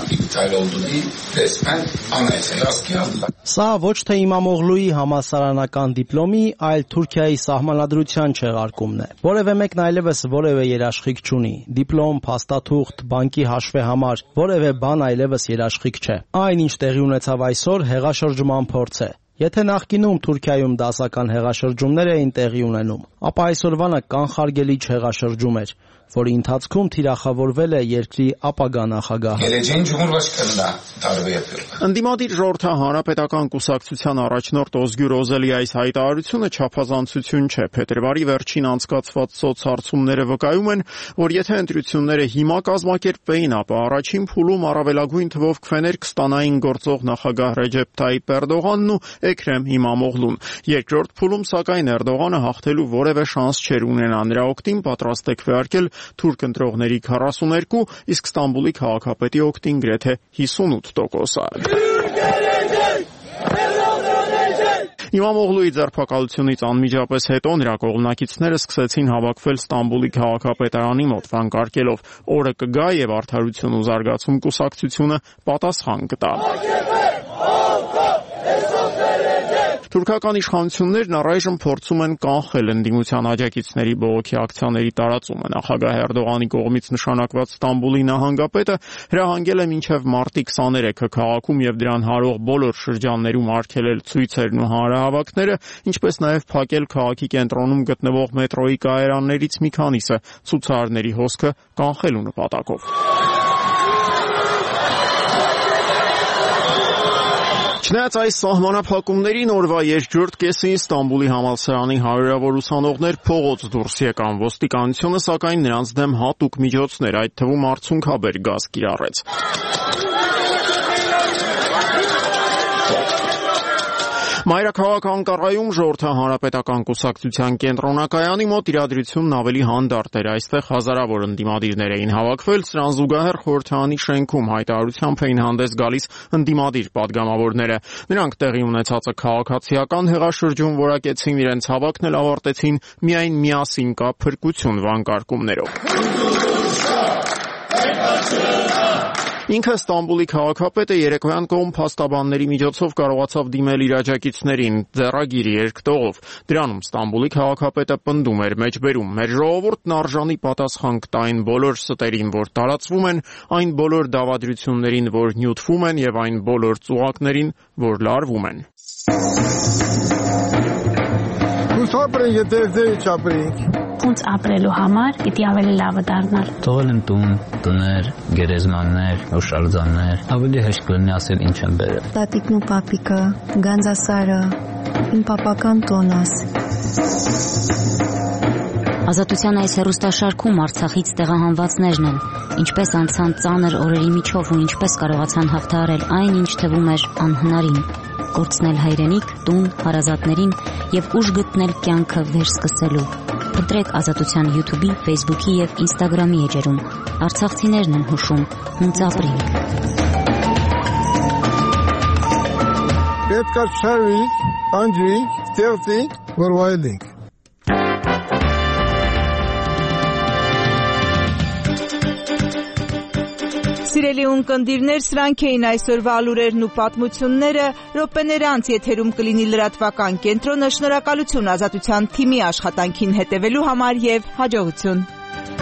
Սա ոչ թե Իմամօղլուի համալսարանական դիպլոմի, այլ Թուրքիայի սահմանադրության չեղարկումն է։ Որևէ մեկն այլևս որևէ երաշխիք չունի։ Դիպլոմ, փաստաթուղթ, բանկի հաշվեհամար, որևէ բան այլևս երաշխիք չէ։ Այն, ինչ տեղի ունեցավ այսօր, հեղաշրջման փորձ է։ Եթե նախկինում Թուրքիայում դասական հեղաշրջումներ էին տեղի ունենում, ապա այսօրվանը կանխարգելի հեղաշրջում էր, որի ընթացքում թիրախավորվել է երկրի ապագա նախագահը։ Ընդդիմադիր ժողովրդահանրապետական կուսակցության առաջնորդ Օզգյուր Օզելի այս հայտարարությունը չափազանցություն չէ։ Փետրվարի վերջին անցկացված սոցհարցումները վկայում են, որ եթե ընտրությունները հիմա կազմակերպվեին, ապա առաջին փուլում առավելագույն թվով քվեներ կստանային գործող նախագահ Ռեջեփ Թայիպ Էրդողանն ու Էքրեմ Իմամօղլուն։ Երկրորդ փուլում սակայն Էրդողանը հաղթելու որևէ շանս չէր ունենա։ Նրա օգտին պատրաստ է քվեարկել թուրք ընտրողների 42, իսկ Ստամբուլի քաղաքապետի օգտին գրեթե 58%-ը։ Իմամօղլուի ձերբակալությունից անմիջապես հետո նրա կողմնակիցները սկսեցին հավաքվել Ստամբուլի քաղաքապետարանի մոտ, վանկարկելով օրը կգա եւ Արդարություն ու զարգացում կուսակցությունը պատասխան կտա։ Թուրքական իշխանություններն առայժմ փորձում են կանխել ընդդիմության աջակիցների բողոքի ակցիաների տարածումը։ Նախագահ Էրդողանի կողմից նշանակված Ստամբուլի նահանգապետը հրահանգել է մինչև մարտի 23-ը քաղաքում եւ դրան հարող բոլոր շրջաններում արգելել ցույցերն ու հանրահավաքները, ինչպես նաեւ փակել քաղաքի կենտրոնում գտնվող մետրոյի կայարաններից մի քանիսը ցուցարարների հոսքը կանխելու նպատակով։ Չնայած այս սահմանափակումներին օրվա երկրորդ կեսին Ստամբուլի համալսարանի հարյուրավոր ուսանողներ փողոց դուրս եկան։ Ոստիկանությունը սակայն նրանց դեմ հատուկ միջոցներ, այդ թվում արցունքաբեր գազ կիրառեց։ Մայրաքաղաք Անկարայում ժողովրդահանրապետական կուսակցության կենտրոնակայանի մոտ իրադրությունն ավելի հանդարտ էր։ Այստեղ հազարավոր ընդդիմադիրներ էին հավաքվել, սրան զուգահեռ խորհրդարանի շենքում հայտարարությամբ էին հանդես գալիս ընդդիմադիր падգամավորները։ Նրանք տեղի ունեցածը քաղաքացիական հեղաշրջում որակեցին, իրենց հավաքն էլ ավարտեցին միայն միասին կա փրկություն վանկարկումներով։ Ինքը Ստամբուլի քաղաքապետը երեկոյան կողմ փաստաբանների միջոցով կարողացավ դիմել իր աջակիցներին ձեռագիր երկտողով։ Դրանում Ստամբուլի քաղաքապետը պնդում էր մեջբերում. «Մեր ժողովուրդն արժանի պատասխան կտա այն բոլոր ստերին, որ տարածվում են, այն բոլոր դավադրություններին, որ նյութվում են, եւ այն բոլոր ծուղակներին, որ լարվում են»։ Թոփրին եթե չապրինք։ Ոնց ապրելու համար պիտի ավելի լավը դառնար։ Թողել են տուն, տներ, գերեզմաններ, հուշարձաններ, ավելի հեշտ կլինի ասել ինչ են բերել։ Տատիկն ու պապիկը, Գանձասարը, իմ պապական տոնս։ Ազատության այս հեռուստաշարքում Արցախից տեղահանվածներն են, ինչպես անցան ծանր օրերի միջով ու ինչպես կարողացան հաղթահարել այն, ինչ թվում էր անհնարին, կորցնել հայրենիք, տուն, հարազատներին եւ ուժ գտնել կյանքը վերսկսելու։ Փնտրեք Ազատության YouTube-ի, Facebook-ի եւ Instagram-ի էջերում։ Արցախցիներն են հուշում, հունց ապրինք։ Պետք է շարվենք, անջրենք, ստեղծենք, որ վայելենք։ Սիրելի ունկնդիրներ, սրանք էին այսօրվա լուրերն ու պատմությունները։ Րոպեներ անց եթերում կլինի լրատվական կենտրոնը։ Շնորհակալություն Ազատության թիմի աշխատանքին հետևելու համար եւ հաջողություն։